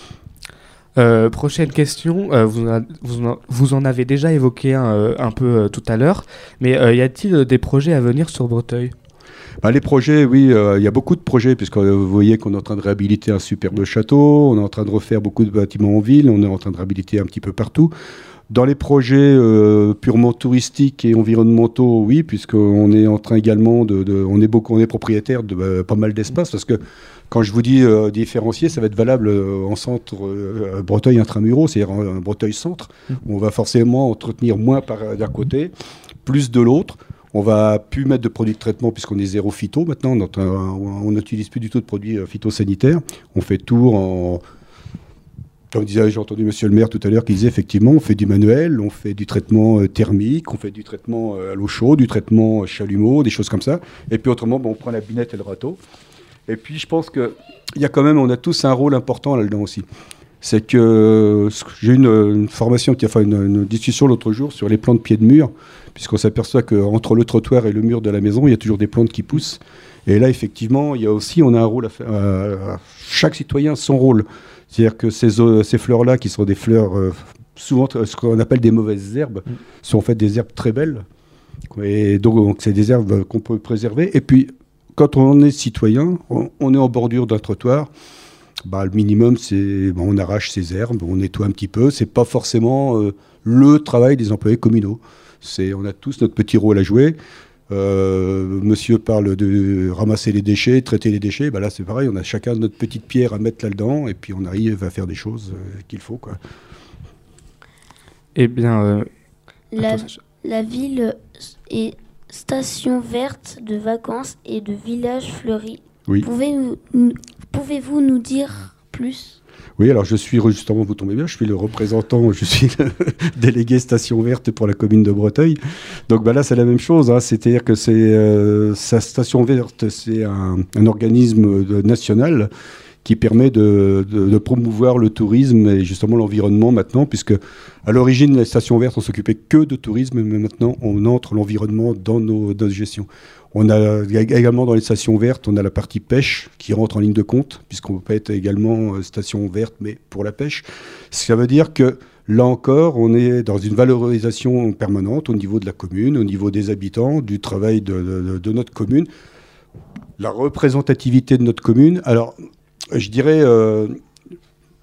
Speaker 2: Euh, prochaine question, euh, vous, en, vous, en, vous en avez déjà évoqué un, euh, un peu euh, tout à l'heure, mais euh, y a-t-il des projets à venir sur Breteuil?
Speaker 5: Ben, les projets, oui, il euh, y a beaucoup de projets, puisque euh, vous voyez qu'on est en train de réhabiliter un superbe château, on est en train de refaire beaucoup de bâtiments en ville, on est en train de réhabiliter un petit peu partout. Dans les projets euh, purement touristiques et environnementaux, oui, puisqu'on est en train également de, de on est beaucoup, on est propriétaire de euh, pas mal d'espaces, parce que quand je vous dis euh, différencier, ça va être valable euh, en centre euh, Breteuil intramuros, c'est-à-dire en, en Breteuil centre. Mmh. On va forcément entretenir moins par d'un côté, plus de l'autre. On va plus mettre de produits de traitement puisqu'on est zéro phyto maintenant. On n'utilise plus du tout de produits phytosanitaires. On fait tout en... Comme disait, j'ai entendu monsieur le maire tout à l'heure qui disait effectivement, on fait du manuel, on fait du traitement thermique, on fait du traitement à l'eau chaude, du traitement chalumeau, des choses comme ça. Et puis autrement, bon, on prend la binette et le râteau. Et puis je pense qu'il y a quand même, on a tous un rôle important là-dedans aussi. C'est que j'ai eu une, une formation, enfin une, une discussion l'autre jour sur les plants de pied de mur, puisqu'on s'aperçoit qu'entre le trottoir et le mur de la maison, il y a toujours des plantes qui poussent. Et là, effectivement, il y a aussi, on a un rôle à faire. Euh, chaque citoyen a son rôle. C'est-à-dire que ces, ces fleurs-là, qui sont des fleurs, euh, souvent ce qu'on appelle des mauvaises herbes, mmh. sont en fait des herbes très belles. Et donc, donc, c'est des herbes qu'on peut préserver. Et puis, quand on est citoyen, on, on est en bordure d'un trottoir. Bah, le minimum, c'est bon, on arrache ces herbes, on nettoie un petit peu. C'est pas forcément euh, le travail des employés communaux. C'est, on a tous notre petit rôle à jouer. Euh, monsieur parle de ramasser les déchets, traiter les déchets. Bah là, c'est pareil. On a chacun notre petite pierre à mettre là-dedans, et puis on arrive à faire des choses euh, qu'il faut, quoi.
Speaker 2: Eh bien, euh...
Speaker 10: la, la ville est station verte de vacances et de village fleuri.
Speaker 5: Oui.
Speaker 10: Pouvez-vous nous, pouvez-vous nous dire plus ?
Speaker 5: Oui, alors je suis, justement, vous tombez bien, je suis le représentant, je suis le délégué Station Verte pour la commune de Breteuil. Donc bah là, c'est la même chose, hein, c'est-à-dire que c'est, euh, sa Station Verte, c'est un, un organisme de, national qui permet de, de, de promouvoir le tourisme et justement l'environnement maintenant, puisque à l'origine, la Station Verte, on s'occupait que de tourisme, mais maintenant, on entre l'environnement dans nos, dans nos gestions. On a également dans les stations vertes, on a la partie pêche qui rentre en ligne de compte, puisqu'on peut être également station verte, mais pour la pêche. Ça veut dire que là encore, on est dans une valorisation permanente au niveau de la commune, au niveau des habitants, du travail de, de, de notre commune, la représentativité de notre commune. Alors, je dirais, euh,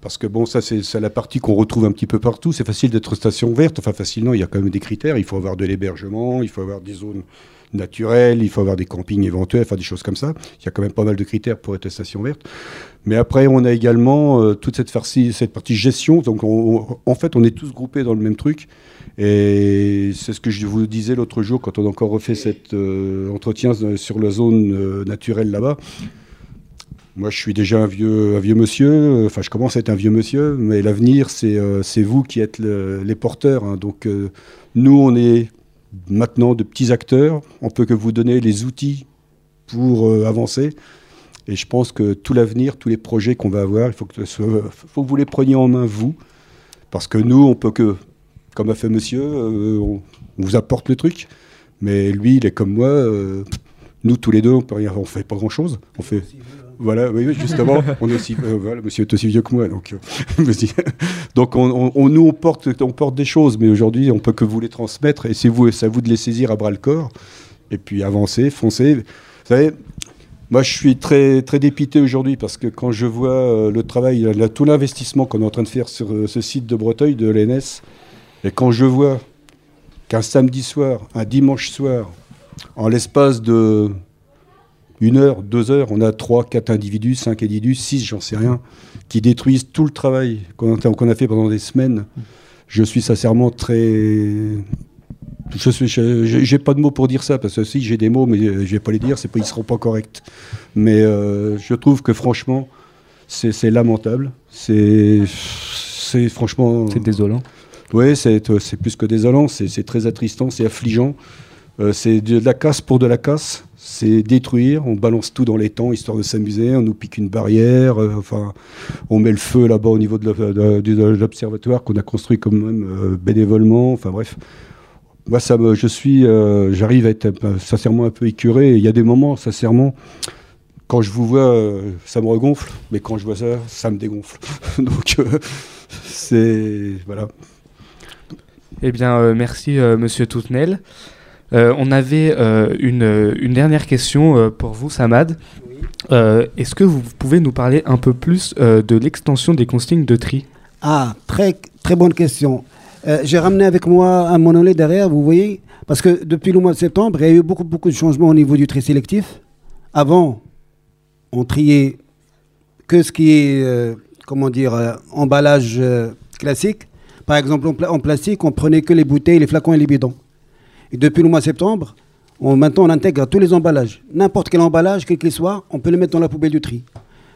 Speaker 5: Parce que bon, ça c'est, c'est la partie qu'on retrouve un petit peu partout. C'est facile d'être station verte. Enfin, facilement, il y a quand même des critères. Il faut avoir de l'hébergement, il faut avoir des zones naturelles, il faut avoir des campings éventuels, enfin des choses comme ça. Il y a quand même pas mal de critères pour être station verte. Mais après, on a également euh, toute cette partie, cette partie gestion. Donc, on, on, en fait, on est tous groupés dans le même truc. Et c'est ce que je vous disais l'autre jour quand on a encore refait cet euh, entretien sur la zone euh, naturelle là-bas. Moi, je suis déjà un vieux, un vieux monsieur. Enfin, je commence à être un vieux monsieur. Mais l'avenir, c'est, euh, c'est vous qui êtes le, les porteurs. Hein. Donc, euh, nous, on est maintenant de petits acteurs. On peut que vous donner les outils pour euh, avancer. Et je pense que tout l'avenir, tous les projets qu'on va avoir, il faut que, faut que vous les preniez en main, vous. Parce que nous, on peut que, comme a fait monsieur, euh, on, on vous apporte le truc. Mais lui, il est comme moi. Euh, nous, tous les deux, on ne fait pas grand-chose. On fait... Voilà, oui, justement, on est aussi, euh, voilà, monsieur est aussi vieux que moi, donc, euh, donc on, on, nous on porte, on porte des choses, mais aujourd'hui on peut que vous les transmettre, et c'est vous, c'est à vous de les saisir à bras le corps, et puis avancer, foncer. Vous savez, moi je suis très, très dépité aujourd'hui parce que quand je vois euh, le travail, là, tout l'investissement qu'on est en train de faire sur euh, ce site de Breteuil de l'E N S, et quand je vois qu'un samedi soir, un dimanche soir, en l'espace de une heure, deux heures, on a trois, quatre individus, cinq individus, six, j'en sais rien, qui détruisent tout le travail qu'on a, qu'on a fait pendant des semaines. Je suis sincèrement très... Je suis, je, j'ai pas de mots pour dire ça, parce que si j'ai des mots, mais je vais pas les dire, c'est pas, ils seront pas corrects. Mais euh, je trouve que franchement, c'est, c'est lamentable. C'est, c'est franchement...
Speaker 2: C'est désolant.
Speaker 5: Oui, c'est, c'est plus que désolant, c'est, c'est très attristant, c'est affligeant. Euh, c'est de la casse pour de la casse. C'est détruire, on balance tout dans les temps histoire de s'amuser, on nous pique une barrière, euh, enfin, on met le feu là-bas au niveau de, la, de, de, de l'observatoire qu'on a construit quand même euh, bénévolement, enfin bref. Moi, ça me, je suis, euh, j'arrive à être euh, sincèrement un peu écœuré. Il y a des moments, sincèrement, quand je vous vois, euh, ça me regonfle, mais quand je vois ça, ça me dégonfle. Donc, euh, c'est... voilà.
Speaker 2: Eh bien, euh, merci, euh, monsieur Toutenel. Euh, on avait euh, une, une dernière question euh, pour vous, Samad. Oui. Euh, est-ce que vous pouvez nous parler un peu plus euh, de l'extension des consignes de tri ?
Speaker 9: Ah, très, très bonne question. Euh, j'ai ramené avec moi un monolithe derrière, vous voyez, parce que depuis le mois de septembre, il y a eu beaucoup, beaucoup de changements au niveau du tri sélectif. Avant, on triait que ce qui est, euh, comment dire, euh, emballage euh, classique. Par exemple, en, pla- en plastique, on prenait que les bouteilles, les flacons et les bidons. Et depuis le mois de septembre, on, maintenant on intègre tous les emballages. N'importe quel emballage, quel qu'il soit, on peut le mettre dans la poubelle du tri. Pourquoi ?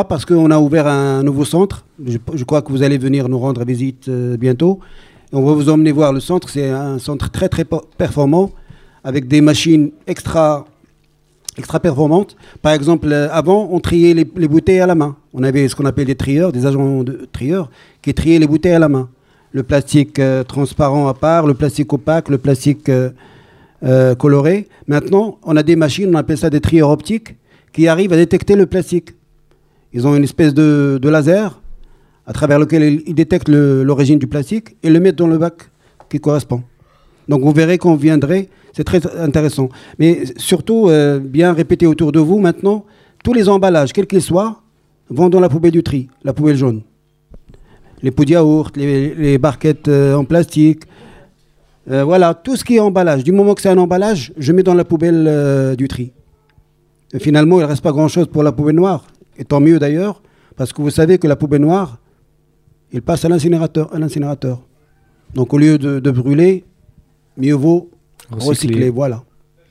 Speaker 9: Parce qu'on a ouvert un nouveau centre. Je, je crois que vous allez venir nous rendre visite euh, bientôt. Et on va vous emmener voir le centre. C'est un centre très très performant avec des machines extra, extra performantes. Par exemple, euh, avant, on triait les, les bouteilles à la main. On avait ce qu'on appelle des trieurs, des agents de trieurs qui triaient les bouteilles à la main. Le plastique euh, transparent à part, le plastique opaque, le plastique euh, euh, coloré. Maintenant, on a des machines, on appelle ça des trieurs optiques, qui arrivent à détecter le plastique. Ils ont une espèce de, de laser à travers lequel ils détectent le, l'origine du plastique et le mettent dans le bac qui correspond. Donc vous verrez qu'on viendrait, c'est très intéressant. Mais surtout, euh, bien répéter autour de vous maintenant, tous les emballages, quels qu'ils soient, vont dans la poubelle du tri, la poubelle jaune. Les pots de yaourt, les, les barquettes euh, en plastique, euh, voilà, tout ce qui est emballage. Du moment que c'est un emballage, je mets dans la poubelle euh, du tri. Et finalement, il ne reste pas grand-chose pour la poubelle noire. Et tant mieux d'ailleurs, parce que vous savez que la poubelle noire, il passe à l'incinérateur. À l'incinérateur. Donc au lieu de, de brûler, mieux vaut recycler. recycler. Voilà.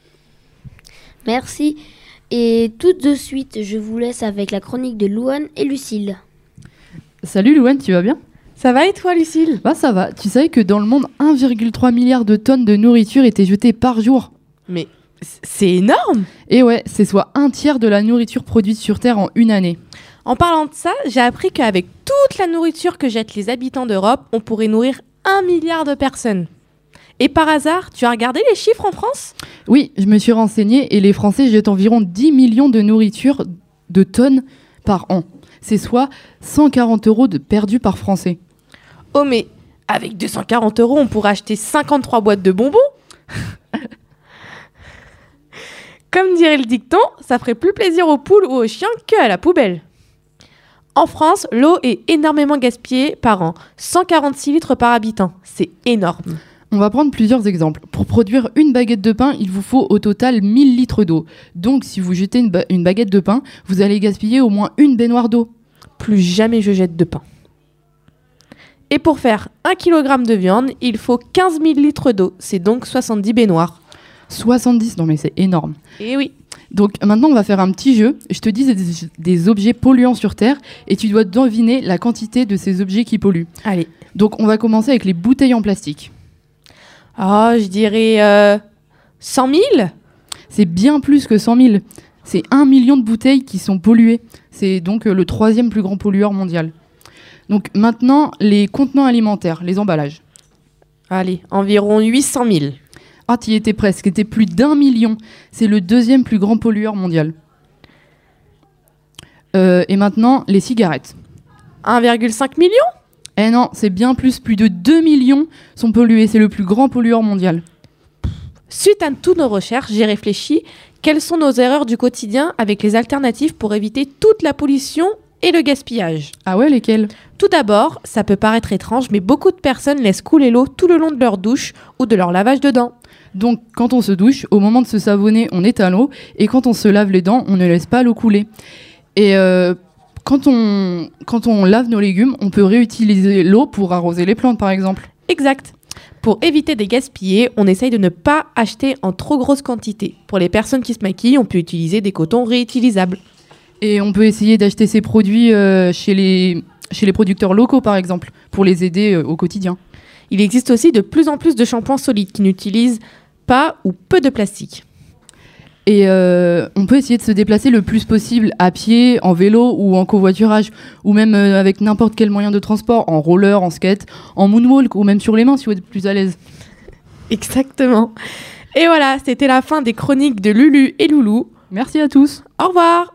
Speaker 10: Merci. Et tout de suite, je vous laisse avec la chronique de Louane et Lucille.
Speaker 19: Salut Louane, tu vas bien ?
Speaker 18: Ça va et toi Lucille ?
Speaker 19: Bah ça va. Tu savais que dans le monde, un virgule trois milliard de tonnes de nourriture étaient jetées par jour.
Speaker 18: Mais c'est énorme !
Speaker 19: Et ouais, c'est soit un tiers de la nourriture produite sur Terre en une année.
Speaker 18: En parlant de ça, j'ai appris qu'avec toute la nourriture que jettent les habitants d'Europe, on pourrait nourrir un milliard de personnes. Et par hasard, tu as regardé les chiffres en France ?
Speaker 19: Oui, je me suis renseignée et les Français jettent environ dix millions de nourriture de tonnes par an. C'est soit cent quarante euros de perdus par Français.
Speaker 18: Oh mais avec deux cent quarante euros, on pourrait acheter cinquante-trois boîtes de bonbons. Comme dirait le dicton, ça ferait plus plaisir aux poules ou aux chiens qu'à la poubelle. En France, l'eau est énormément gaspillée par an. cent quarante-six litres par habitant. C'est énorme.
Speaker 19: On va prendre plusieurs exemples. Pour produire une baguette de pain, il vous faut au total mille litres d'eau. Donc, si vous jetez une, ba- une baguette de pain, vous allez gaspiller au moins une baignoire d'eau.
Speaker 18: Plus jamais je jette de pain. Et pour faire un kilogramme de viande, il faut quinze mille litres d'eau. C'est donc soixante-dix baignoires.
Speaker 19: soixante-dix, non mais c'est énorme.
Speaker 18: Et oui.
Speaker 19: Donc maintenant, on va faire un petit jeu. Je te dis des, des objets polluants sur Terre et tu dois deviner la quantité de ces objets qui polluent.
Speaker 18: Allez.
Speaker 19: Donc, on va commencer avec les bouteilles en plastique.
Speaker 18: Oh, je dirais euh, cent mille.
Speaker 19: C'est bien plus que cent mille. C'est un million de bouteilles qui sont polluées. C'est donc euh, le troisième plus grand pollueur mondial. Donc maintenant, les contenants alimentaires, les emballages.
Speaker 18: Allez, environ huit cent mille.
Speaker 19: Ah, tu y étais presque. C'était plus d'un million. C'est le deuxième plus grand pollueur mondial. Euh, et maintenant, les cigarettes.
Speaker 18: un virgule cinq million.
Speaker 19: Eh non, c'est bien plus. Plus de deux millions sont pollués. C'est le plus grand pollueur mondial.
Speaker 18: Suite à toutes nos recherches, j'ai réfléchi quelles sont nos erreurs du quotidien avec les alternatives pour éviter toute la pollution et le gaspillage.
Speaker 19: Ah ouais, lesquelles ?
Speaker 18: Tout d'abord, ça peut paraître étrange, mais beaucoup de personnes laissent couler l'eau tout le long de leur douche ou de leur lavage de dents.
Speaker 19: Donc, quand on se douche, au moment de se savonner, on éteint l'eau. Et quand on se lave les dents, on ne laisse pas l'eau couler. Et euh, quand, on, quand on lave nos légumes, on peut réutiliser l'eau pour arroser les plantes, par exemple.
Speaker 18: Exact. Pour éviter de gaspiller, on essaye de ne pas acheter en trop grosse quantité. Pour les personnes qui se maquillent, on peut utiliser des cotons réutilisables.
Speaker 19: Et on peut essayer d'acheter ces produits euh, chez, les, chez les producteurs locaux, par exemple, pour les aider euh, au quotidien.
Speaker 18: Il existe aussi de plus en plus de shampoings solides qui n'utilisent pas ou peu de plastique.
Speaker 19: Et euh, on peut essayer de se déplacer le plus possible à pied, en vélo ou en covoiturage, ou même euh, avec n'importe quel moyen de transport, en roller, en skate, en moonwalk ou même sur les mains si vous êtes plus à l'aise.
Speaker 18: Exactement. Et voilà, c'était la fin des chroniques de Lulu et Loulou.
Speaker 19: Merci à tous.
Speaker 18: Au revoir.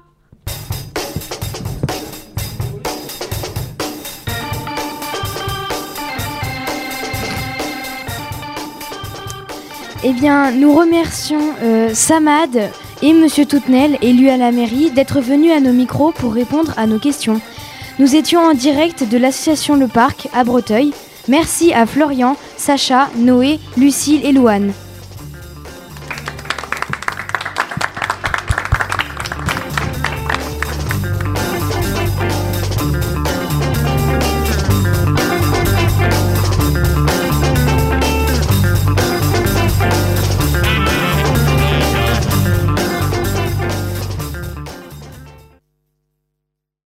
Speaker 10: Eh bien, nous remercions euh, Samad et Monsieur Toutenel, élu à la mairie, d'être venus à nos micros pour répondre à nos questions. Nous étions en direct de l'association Le Parc à Breteuil. Merci à Florian, Sacha, Noé, Lucille et Louane.